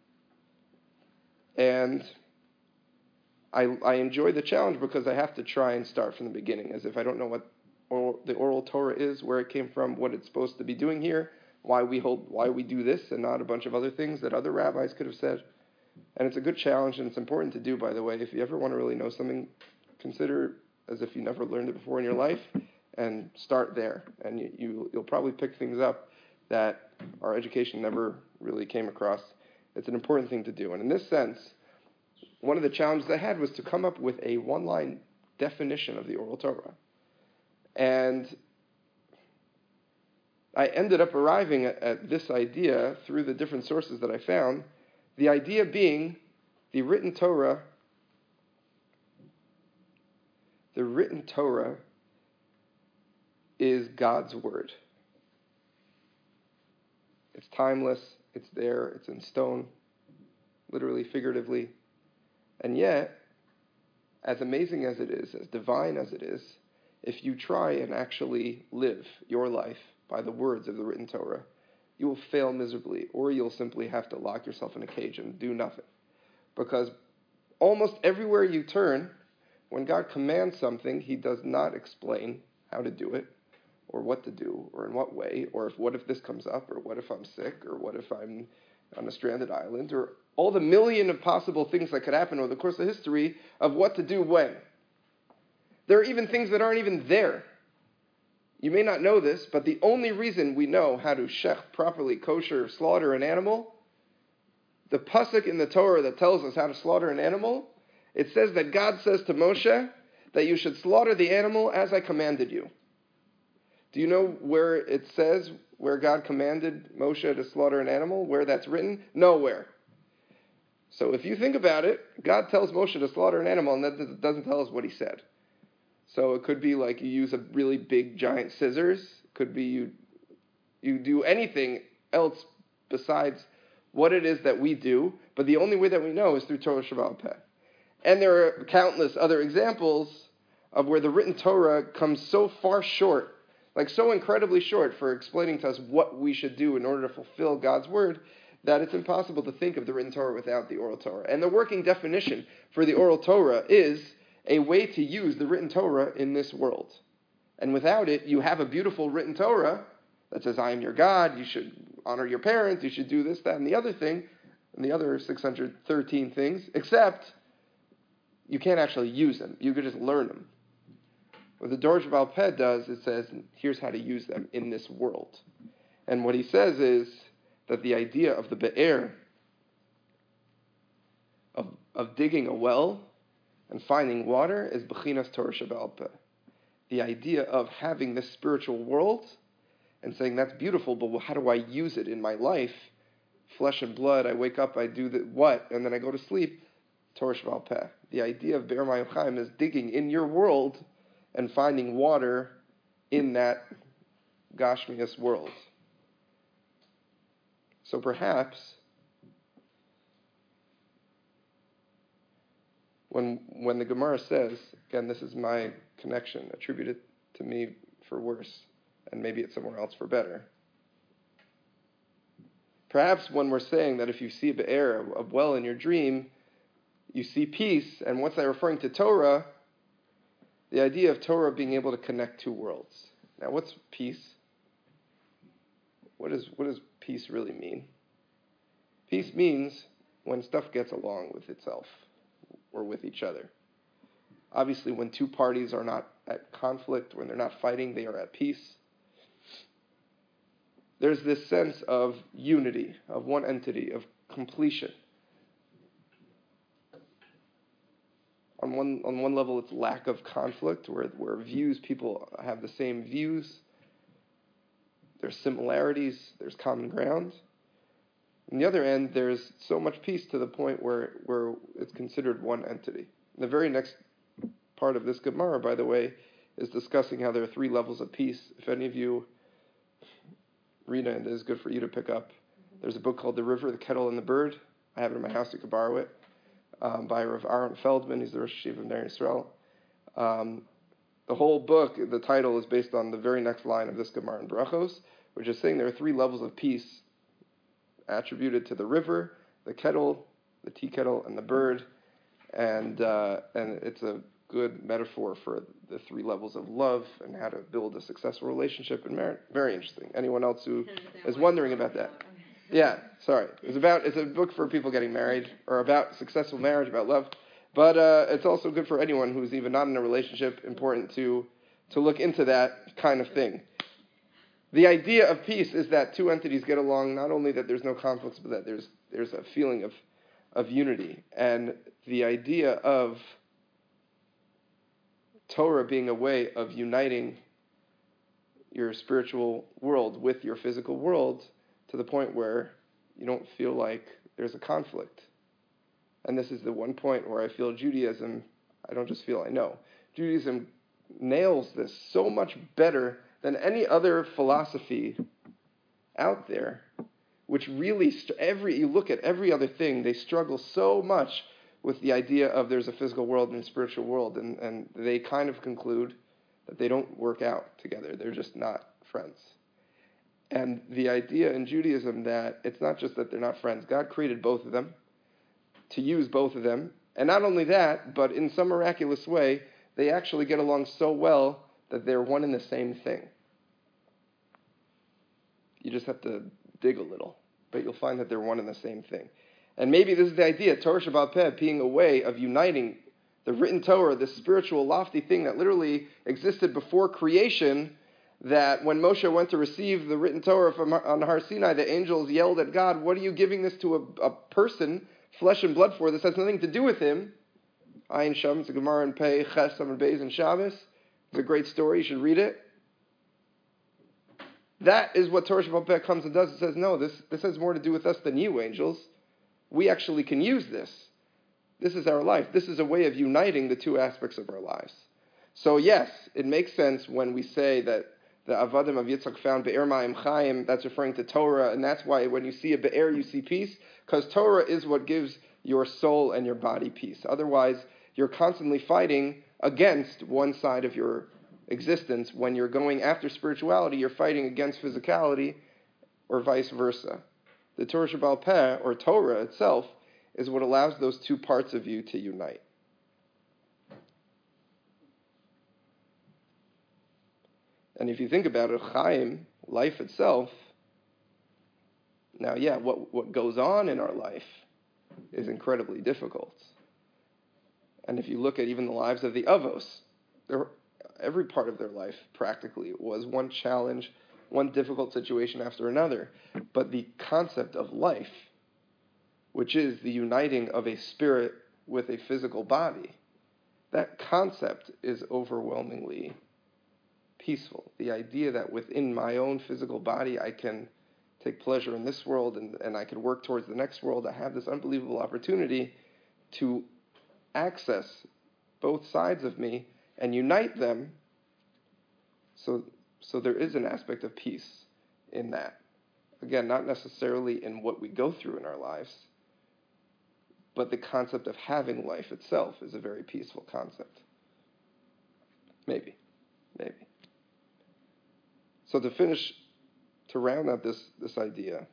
And I enjoy the challenge because I have to try and start from the beginning, as if I don't know what the oral Torah is, where it came from, what it's supposed to be doing here. why we do this and not a bunch of other things that other rabbis could have said. And it's a good challenge, and it's important to do, by the way. If you ever want to really know something, consider as if you never learned it before in your life, and start there. And you'll probably pick things up that our education never really came across. It's an important thing to do. And in this sense, one of the challenges I had was to come up with a one-line definition of the Oral Torah. And I ended up arriving at this idea through the different sources that I found, the idea being the written Torah is God's word. It's timeless, it's there, it's in stone, literally, figuratively. And yet, as amazing as it is, as divine as it is, if you try and actually live your life by the words of the written Torah, you will fail miserably, or you'll simply have to lock yourself in a cage and do nothing. Because almost everywhere you turn, when God commands something, he does not explain how to do it, or what to do, or in what way, or what if this comes up, or what if I'm sick, or what if I'm on a stranded island, or all the million of possible things that could happen over the course of history of what to do when. There are even things that aren't even there. You may not know this, but the only reason we know how to shech properly, kosher, slaughter an animal, the pasuk in the Torah that tells us how to slaughter an animal, it says that God says to Moshe that you should slaughter the animal as I commanded you. Do you know where it says where God commanded Moshe to slaughter an animal, where that's written? Nowhere. So if you think about it, God tells Moshe to slaughter an animal, and that doesn't tell us what he said. So it could be like you use a really big, giant scissors. It could be you do anything else besides what it is that we do, but the only way that we know is through Torah Sheba'al Peh. And there are countless other examples of where the written Torah comes so far short, like so incredibly short for explaining to us what we should do in order to fulfill God's word, that it's impossible to think of the written Torah without the oral Torah. And the working definition for the oral Torah is a way to use the written Torah in this world. And without it, you have a beautiful written Torah that says, I am your God, you should honor your parents, you should do this, that, and the other thing, and the other 613 things, except you can't actually use them. You could just learn them. What the Torah Sheba'al Peh does, it says, here's how to use them in this world. And what he says is that the idea of the be'er, of digging a well and finding water, is Bechinas Torah Sheba'al Peh. The idea of having this spiritual world and saying, that's beautiful, but how do I use it in my life? Flesh and blood, I wake up, I do what? And then I go to sleep. Torah Sheba'al Peh. The idea of Be'er Mayim Chaim is digging in your world and finding water in that Gashmias world. So perhaps when the Gemara says, again, this is my connection, attributed to me for worse, and maybe it's somewhere else for better. Perhaps when we're saying that if you see a be'er, a well in your dream, you see peace, and once they're referring to Torah, the idea of Torah being able to connect two worlds. Now, what's peace? What does peace really mean? Peace means when stuff gets along with itself or with each other. Obviously, when two parties are not at conflict, when they're not fighting, they are at peace. There's this sense of unity, of one entity, of completion. On one level, it's lack of conflict, where people have the same views. There's similarities, there's common ground. On the other end, there's so much peace to the point where it's considered one entity. The very next part of this Gemara, by the way, is discussing how there are 3 levels of peace. If any of you read it, it is good for you to pick up. There's a book called The River, the Kettle, and the Bird. I have it in my house, you can borrow it. By Rav Aaron Feldman, he's the Rosh Yeshiva of Ner Yisrael. The whole book, the title is based on the very next line of this Gemara in Brachos, which is saying there are 3 levels of peace attributed to the river, the kettle, the tea kettle, and the bird. And it's a good metaphor for the three levels of love and how to build a successful relationship and marriage. Very interesting. Anyone else who is wondering about that? Yeah, sorry. It's a book for people getting married, or about successful marriage, about love. But it's also good for anyone who's even not in a relationship, important to look into that kind of thing. The idea of peace is that two entities get along, not only that there's no conflicts, but that there's a feeling of unity. And the idea of Torah being a way of uniting your spiritual world with your physical world to the point where you don't feel like there's a conflict. And this is the one point where I feel Judaism, I don't just feel, I know, Judaism nails this so much better than any other philosophy out there, which really, you look at every other thing, they struggle so much with the idea of there's a physical world and a spiritual world, and they kind of conclude that they don't work out together. They're just not friends. And the idea in Judaism that it's not just that they're not friends. God created both of them to use both of them. And not only that, but in some miraculous way, they actually get along so well that they're one and the same thing. You just have to dig a little, but you'll find that they're one and the same thing. And maybe this is the idea, Torah Shebaal Peh being a way of uniting the written Torah, this spiritual, lofty thing that literally existed before creation, that when Moshe went to receive the written Torah on Har Sinai, the angels yelled at God, what are you giving this to a person, flesh and blood for? This has nothing to do with him. Ayin Sham, it's a Gemara in Pei, Ches, Amud Beis, and Shabbos. It's a great story, you should read it. That is what Torah Shebaal Peh comes and does. It says, no, this has more to do with us than you, angels. We actually can use this. This is our life. This is a way of uniting the two aspects of our lives. So yes, it makes sense when we say that the Avadim of Yitzchak found Be'er Ma'im Chaim, that's referring to Torah, and that's why when you see a Be'er, you see peace, because Torah is what gives your soul and your body peace. Otherwise, you're constantly fighting against one side of your existence. When you're going after spirituality, you're fighting against physicality, or vice versa. The Torah Shebaal Peh, or Torah itself, is what allows those two parts of you to unite. And if you think about it, Chaim, life itself, now what goes on in our life is incredibly difficult. And if you look at even the lives of the Avos, every part of their life practically was one challenge, one difficult situation after another. But the concept of life, which is the uniting of a spirit with a physical body, that concept is overwhelmingly peaceful. The idea that within my own physical body I can take pleasure in this world and I can work towards the next world. I have this unbelievable opportunity to access both sides of me and unite them. So there is an aspect of peace in that. Again, not necessarily in what we go through in our lives, but the concept of having life itself is a very peaceful concept. Maybe. So to round out this idea,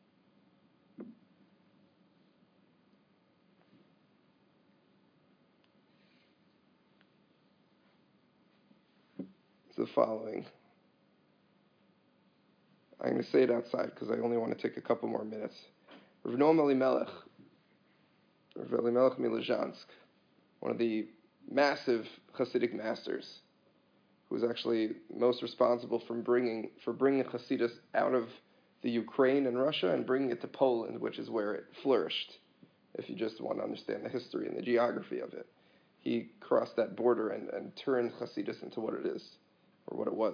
it's the following. I'm going to say it outside because I only want to take a couple more minutes. Rav Noam Elimelech Milozhansk, one of the massive Hasidic masters, who was actually most responsible for bringing Hasidus out of the Ukraine and Russia and bringing it to Poland, which is where it flourished, if you just want to understand the history and the geography of it. He crossed that border and turned Hasidus into what it is, or what it was.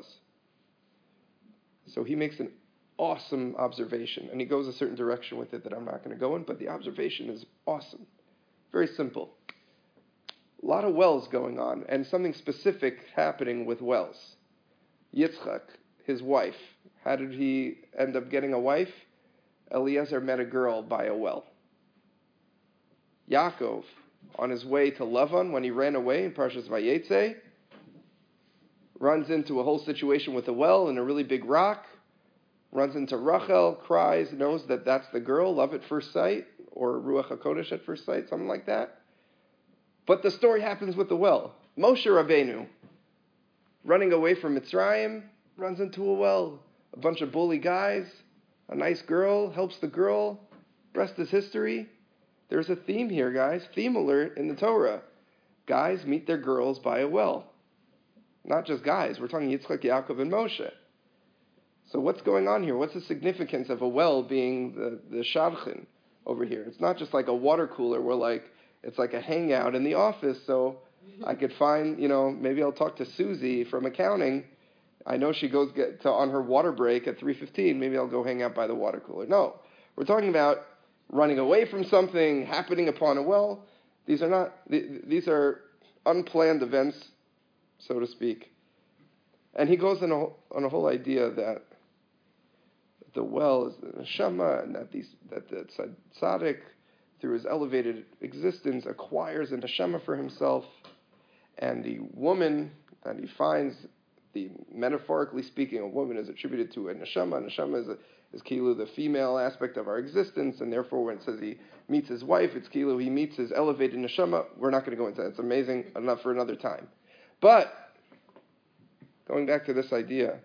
So he makes an awesome observation, and he goes a certain direction with it that I'm not going to go in, but the observation is awesome. Very simple. A lot of wells going on, and something specific happening with wells. Yitzchak, his wife, how did he end up getting a wife? Eliezer met a girl by a well. Yaakov, on his way to Lavan, when he ran away in Parshas Vayetze, runs into a whole situation with a well and a really big rock, runs into Rachel, cries, knows that that's the girl, love at first sight, or Ruach HaKodesh at first sight, something like that. But the story happens with the well. Moshe Rabbeinu, running away from Mitzrayim, runs into a well. A bunch of bully guys, a nice girl, helps the girl. Rest is history. There's a theme here, guys. Theme alert in the Torah. Guys meet their girls by a well. Not just guys. We're talking Yitzchak, Yaakov, and Moshe. So what's going on here? What's the significance of a well being the shadchan over here? It's not just like a water cooler where it's like a hangout in the office, so I could find, maybe I'll talk to Susie from accounting. I know she goes on her water break at 3:15. Maybe I'll go hang out by the water cooler. No, we're talking about running away from something, happening upon a well. These are unplanned events, so to speak. And he goes on a whole idea that the well is the neshama, and that the tzaddik, through his elevated existence, acquires a neshama for himself, and the woman that he finds, metaphorically speaking, a woman is attributed to a neshama. Neshama is kilu, the female aspect of our existence, and therefore when it says he meets his wife, it's kilu, he meets his elevated neshama. We're not going to go into that. It's amazing, enough for another time. But, going back to this idea,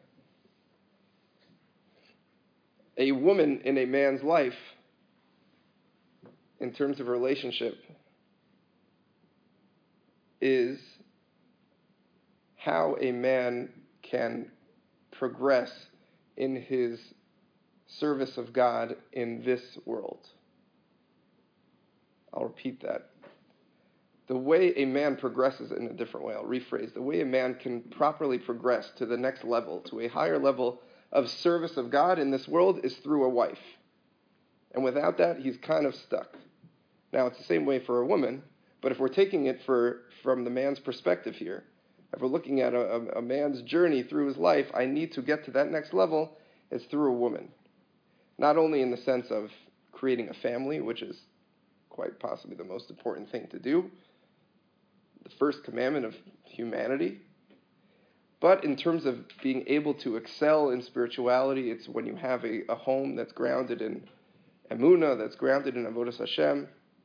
a woman in a man's life, in terms of a relationship, is how a man can progress in his service of God in this world. I'll repeat that. The way a man progresses in a different way, I'll rephrase, the way a man can properly progress to the next level, to a higher level of service of God in this world, is through a wife. And without that, he's kind of stuck. Now, it's the same way for a woman, but if we're taking it from the man's perspective here, if we're looking at a man's journey through his life, I need to get to that next level, it's through a woman. Not only in the sense of creating a family, which is quite possibly the most important thing to do, the first commandment of humanity, but in terms of being able to excel in spirituality, it's when you have a home that's grounded in emunah, that's grounded in avodas Hashem.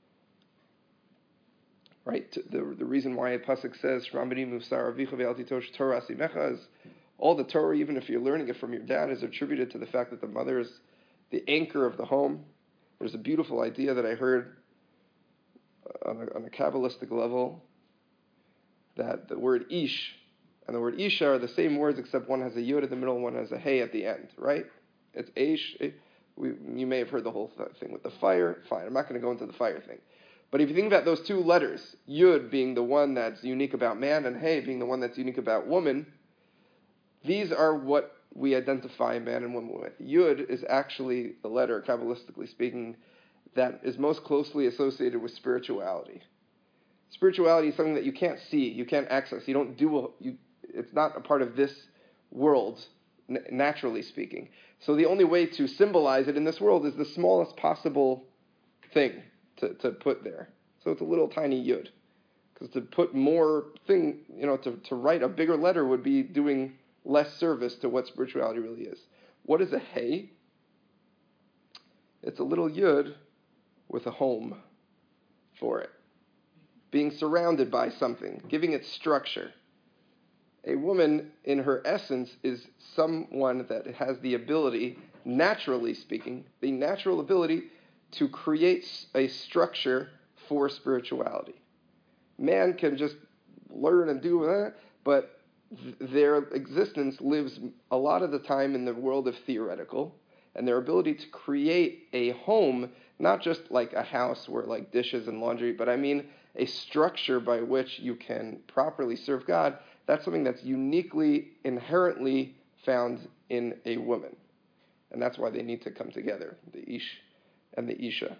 Right? The reason why a pasuk says, Shramani Musar Avicha Ve'al Titosh Torah Simecha, is all the Torah, even if you're learning it from your dad, is attributed to the fact that the mother is the anchor of the home. There's a beautiful idea that I heard on a Kabbalistic level, that the word Ish and the word Isha are the same words, except one has a Yod at the middle and one has a Hey at the end, right? It's Ish. You may have heard the whole thing with the fire. Fine, I'm not going to go into the fire thing. But if you think about those two letters, Yud being the one that's unique about man and Hey being the one that's unique about woman, these are what we identify man and woman with. Yud is actually the letter, Kabbalistically speaking, that is most closely associated with spirituality. Spirituality is something that you can't see, you can't access, you don't do, it's not a part of this world, naturally speaking. So the only way to symbolize it in this world is the smallest possible thing to put there. So it's a little tiny Yud. Because to put more thing, to write a bigger letter would be doing less service to what spirituality really is. What is a Hey? It's a little Yud with a home for it. Being surrounded by something, giving it structure. A woman, in her essence, is someone that has the ability, naturally speaking, the natural ability to create a structure for spirituality. Man can just learn and do that, but their existence lives a lot of the time in the world of theoretical, and their ability to create a home, not just like a house where like dishes and laundry, but I mean a structure by which you can properly serve God, that's something that's uniquely, inherently found in a woman. And that's why they need to come together, the Ish and the Isha.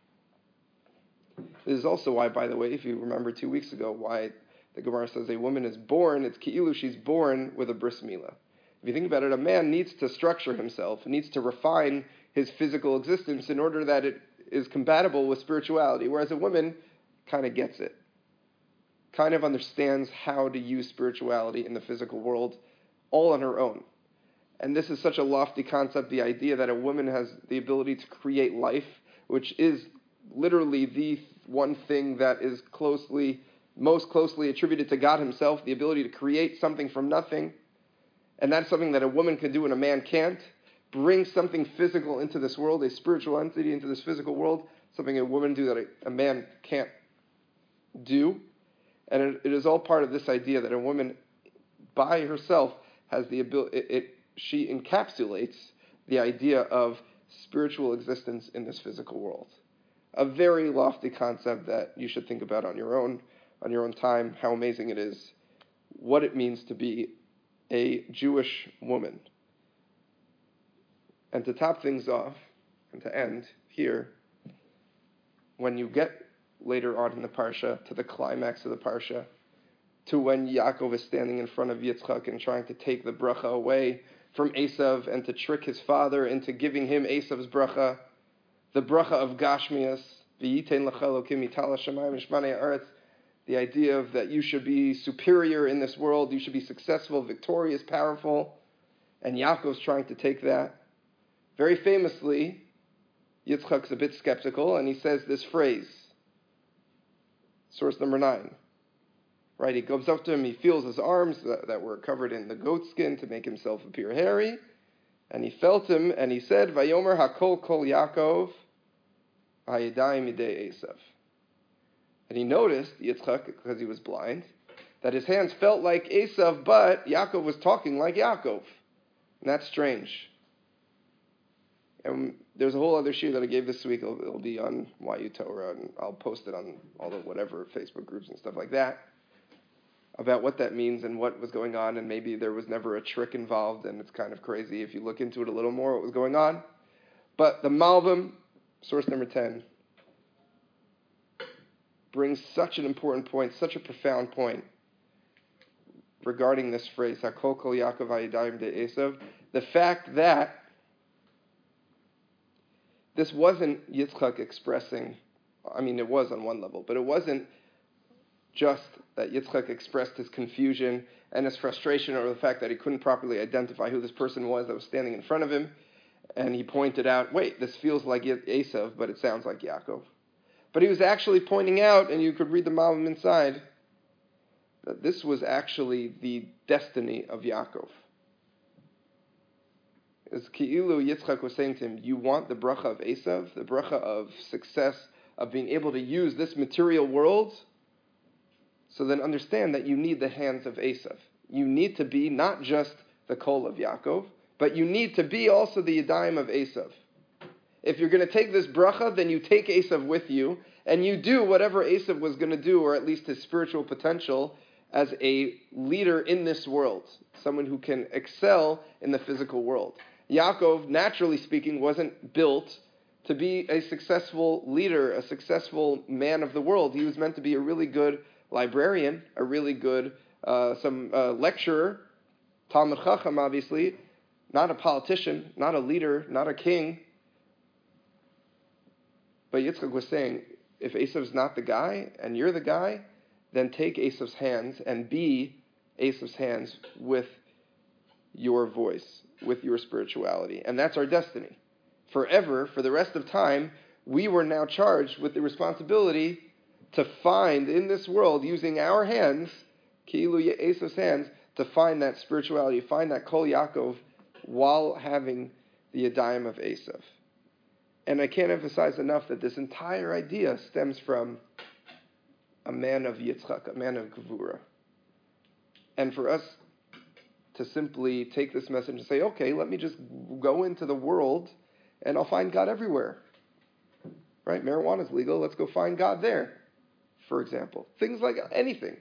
This is also why, by the way, if you remember 2 weeks ago, why the Gemara says a woman is born, it's ki'ilu, she's born with a bris milah. If you think about it, a man needs to structure himself, needs to refine his physical existence in order that it is compatible with spirituality, whereas a woman kind of gets it, kind of understands how to use spirituality in the physical world all on her own. And this is such a lofty concept, the idea that a woman has the ability to create life, which is literally the one thing that is closely most closely attributed to God himself, the ability to create something from nothing. And that's something that a woman can do and a man can't. Bring something physical into this world, a spiritual entity into this physical world, something a woman do that a man can't do. And it is all part of this idea that a woman by herself has the ability, she encapsulates the idea of spiritual existence in this physical world. A very lofty concept that you should think about on your own time, how amazing it is, what it means to be a Jewish woman. And to top things off, and to end here, when you get later on in the Parsha, to the climax of the Parsha, to when Yaakov is standing in front of Yitzchak and trying to take the bracha away from Esav and to trick his father into giving him Esav's bracha, the bracha of Gashmias, v'yitein lecha Elokim yital hashamayim v'shmanei haaretz, the idea of that you should be superior in this world, you should be successful, victorious, powerful, and Yaakov's trying to take that. Very famously, Yitzchak's a bit skeptical, and he says this phrase, source number 9. Right, he goes up to him, he feels his arms that were covered in the goat skin to make himself appear hairy, and he felt him, and he said, Vayomer hakol kol Yaakov, hayadayim midei Esav. And he noticed, Yitzchak, because he was blind, that his hands felt like Esav, but Yaakov was talking like Yaakov. And that's strange. And there's a whole other shiur that I gave this week. It'll be on YU Torah, and I'll post it on all the whatever Facebook groups and stuff like that, about what that means and what was going on, and maybe there was never a trick involved, and it's kind of crazy if you look into it a little more what was going on. But the Malbim, source number 10, brings such an important point, such a profound point regarding this phrase, Hakol kol Yaakov hayadayim de Esav, the fact that this wasn't Yitzchak expressing, I mean it was on one level, but it wasn't just that Yitzchak expressed his confusion and his frustration over the fact that he couldn't properly identify who this person was that was standing in front of him, and he pointed out, wait, this feels like Esav, but it sounds like Yaakov. But he was actually pointing out, and you could read the Malbim inside, that this was actually the destiny of Yaakov. As Ki'ilu Yitzchak was saying to him, you want the bracha of Esav, the bracha of success, of being able to use this material world? So then understand that you need the hands of Esav. You need to be not just the kol of Yaakov, but you need to be also the yadayim of Esav. If you're going to take this bracha, then you take Esav with you, and you do whatever Esav was going to do, or at least his spiritual potential, as a leader in this world, someone who can excel in the physical world. Yaakov, naturally speaking, wasn't built to be a successful leader, a successful man of the world. He was meant to be a really good librarian, a really good lecturer, Talmud Chacham, obviously, not a politician, not a leader, not a king. But Yitzchak was saying, if Esav's not the guy, and you're the guy, then take Esav's hands and be Esav's hands with your voice, with your spirituality. And that's our destiny. Forever, for the rest of time, we were now charged with the responsibility to find in this world, using our hands, Ki'ilu Esav's hands, to find that spirituality, find that Kol Yaakov, while having the Yadayim of Esav. And I can't emphasize enough that this entire idea stems from a man of Yitzchak, a man of Gevura. And for us to simply take this message and say, okay, let me just go into the world and I'll find God everywhere. Right? Marijuana's legal, let's go find God there, for example. Things like anything.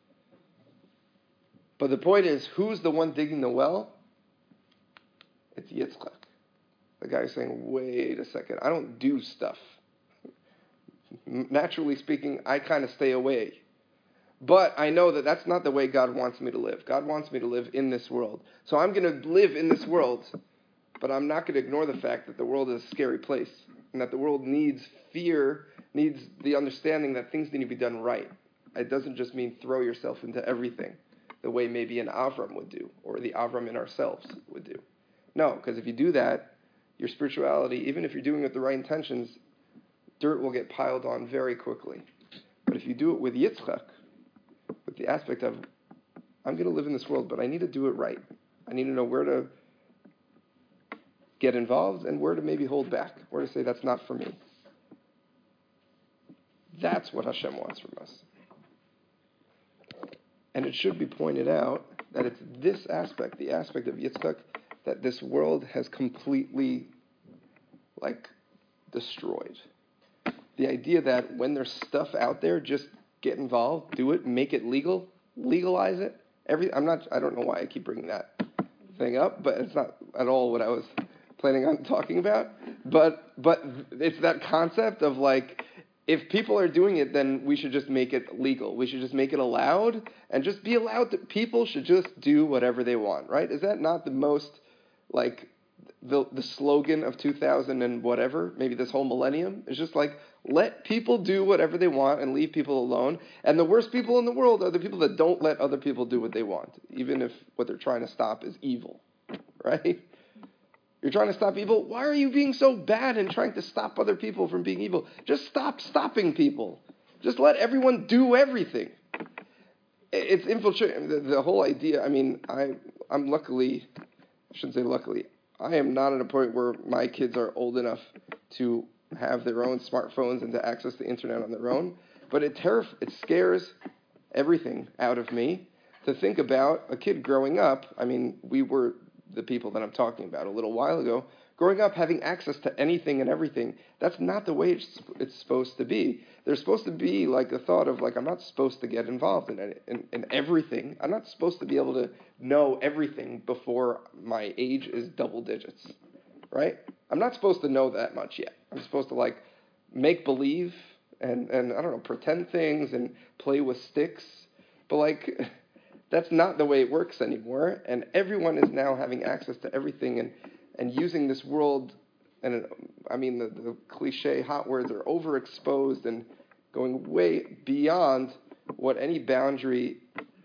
But the point is, who's the one digging the well? It's Yitzchak. The guy is saying, wait a second, I don't do stuff. Naturally speaking, I kind of stay away. But I know that that's not the way God wants me to live. God wants me to live in this world. So I'm going to live in this world, but I'm not going to ignore the fact that the world is a scary place, and that the world needs fear, needs the understanding that things need to be done right. It doesn't just mean throw yourself into everything, the way maybe an Avram would do, or the Avram in ourselves would do. No, because if you do that, your spirituality, even if you're doing it with the right intentions, dirt will get piled on very quickly. But if you do it with Yitzchak, with the aspect of, I'm going to live in this world, but I need to do it right. I need to know where to get involved and where to maybe hold back, where to say that's not for me. That's what Hashem wants from us. And it should be pointed out that it's this aspect, the aspect of Yitzchak, that this world has completely, destroyed. The idea that when there's stuff out there, just get involved, do it, make it legal, legalize it. I don't know why I keep bringing that thing up, but it's not at all what I was planning on talking about. But it's that concept of if people are doing it, then we should just make it legal. We should just make it allowed and just be allowed to, people should just do whatever they want, right? Is that not the most, the slogan of 2000 and whatever, maybe this whole millennium? It's just let people do whatever they want and leave people alone. And the worst people in the world are the people that don't let other people do what they want, even if what they're trying to stop is evil, right? You're trying to stop evil? Why are you being so bad and trying to stop other people from being evil? Just stop stopping people. Just let everyone do everything. It's infiltrating the whole idea. I mean, I'm luckily, I shouldn't say luckily, I am not at a point where my kids are old enough to have their own smartphones and to access the internet on their own. But it scares everything out of me to think about a kid growing up. I mean, we were the people that I'm talking about a little while ago, growing up having access to anything and everything. That's not the way it's supposed to be. There's supposed to be a thought of I'm not supposed to get involved in everything. I'm not supposed to be able to know everything before my age is double digits, right? I'm not supposed to know that much yet. I'm supposed to make believe and I don't know, pretend things and play with sticks, but that's not the way it works anymore, and everyone is now having access to everything and using this world, and the cliche hot words are overexposed and going way beyond what any boundary,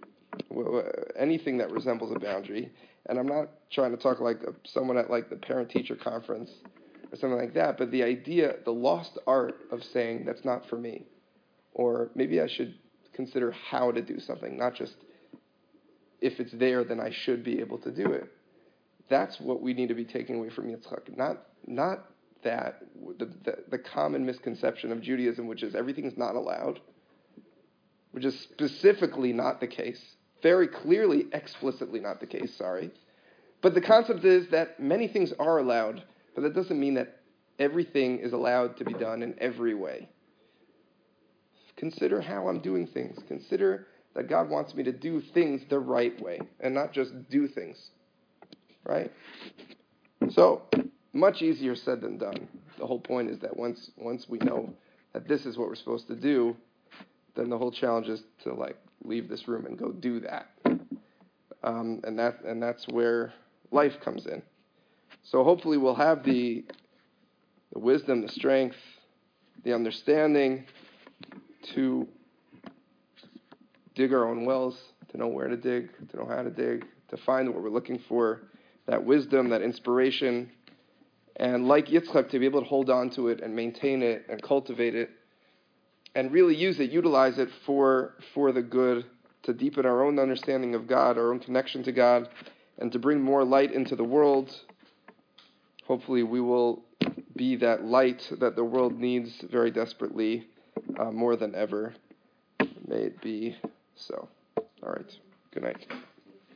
anything that resembles a boundary. And I'm not trying to talk someone at the parent-teacher conference or something like that, but the idea, the lost art of saying that's not for me, or maybe I should consider how to do something, not just if it's there, then I should be able to do it. That's what we need to be taking away from Yitzchak. Not that, the common misconception of Judaism, which is everything's not allowed, which is specifically not the case. Very clearly, explicitly not the case, sorry. But the concept is that many things are allowed, but that doesn't mean that everything is allowed to be done in every way. Consider how I'm doing things. Consider that God wants me to do things the right way and not just do things, right? So, much easier said than done. The whole point is that once we know that this is what we're supposed to do, then the whole challenge is to leave this room and go do that. And that's where life comes in. So hopefully we'll have the wisdom, the strength, the understanding to dig our own wells, to know where to dig, to know how to dig, to find what we're looking for, that wisdom, that inspiration, and like Yitzchak, to be able to hold on to it and maintain it and cultivate it and really use it, utilize it for the good, to deepen our own understanding of God, our own connection to God, and to bring more light into the world. Hopefully we will be that light that the world needs very desperately, more than ever. May it be so. All right. Good night.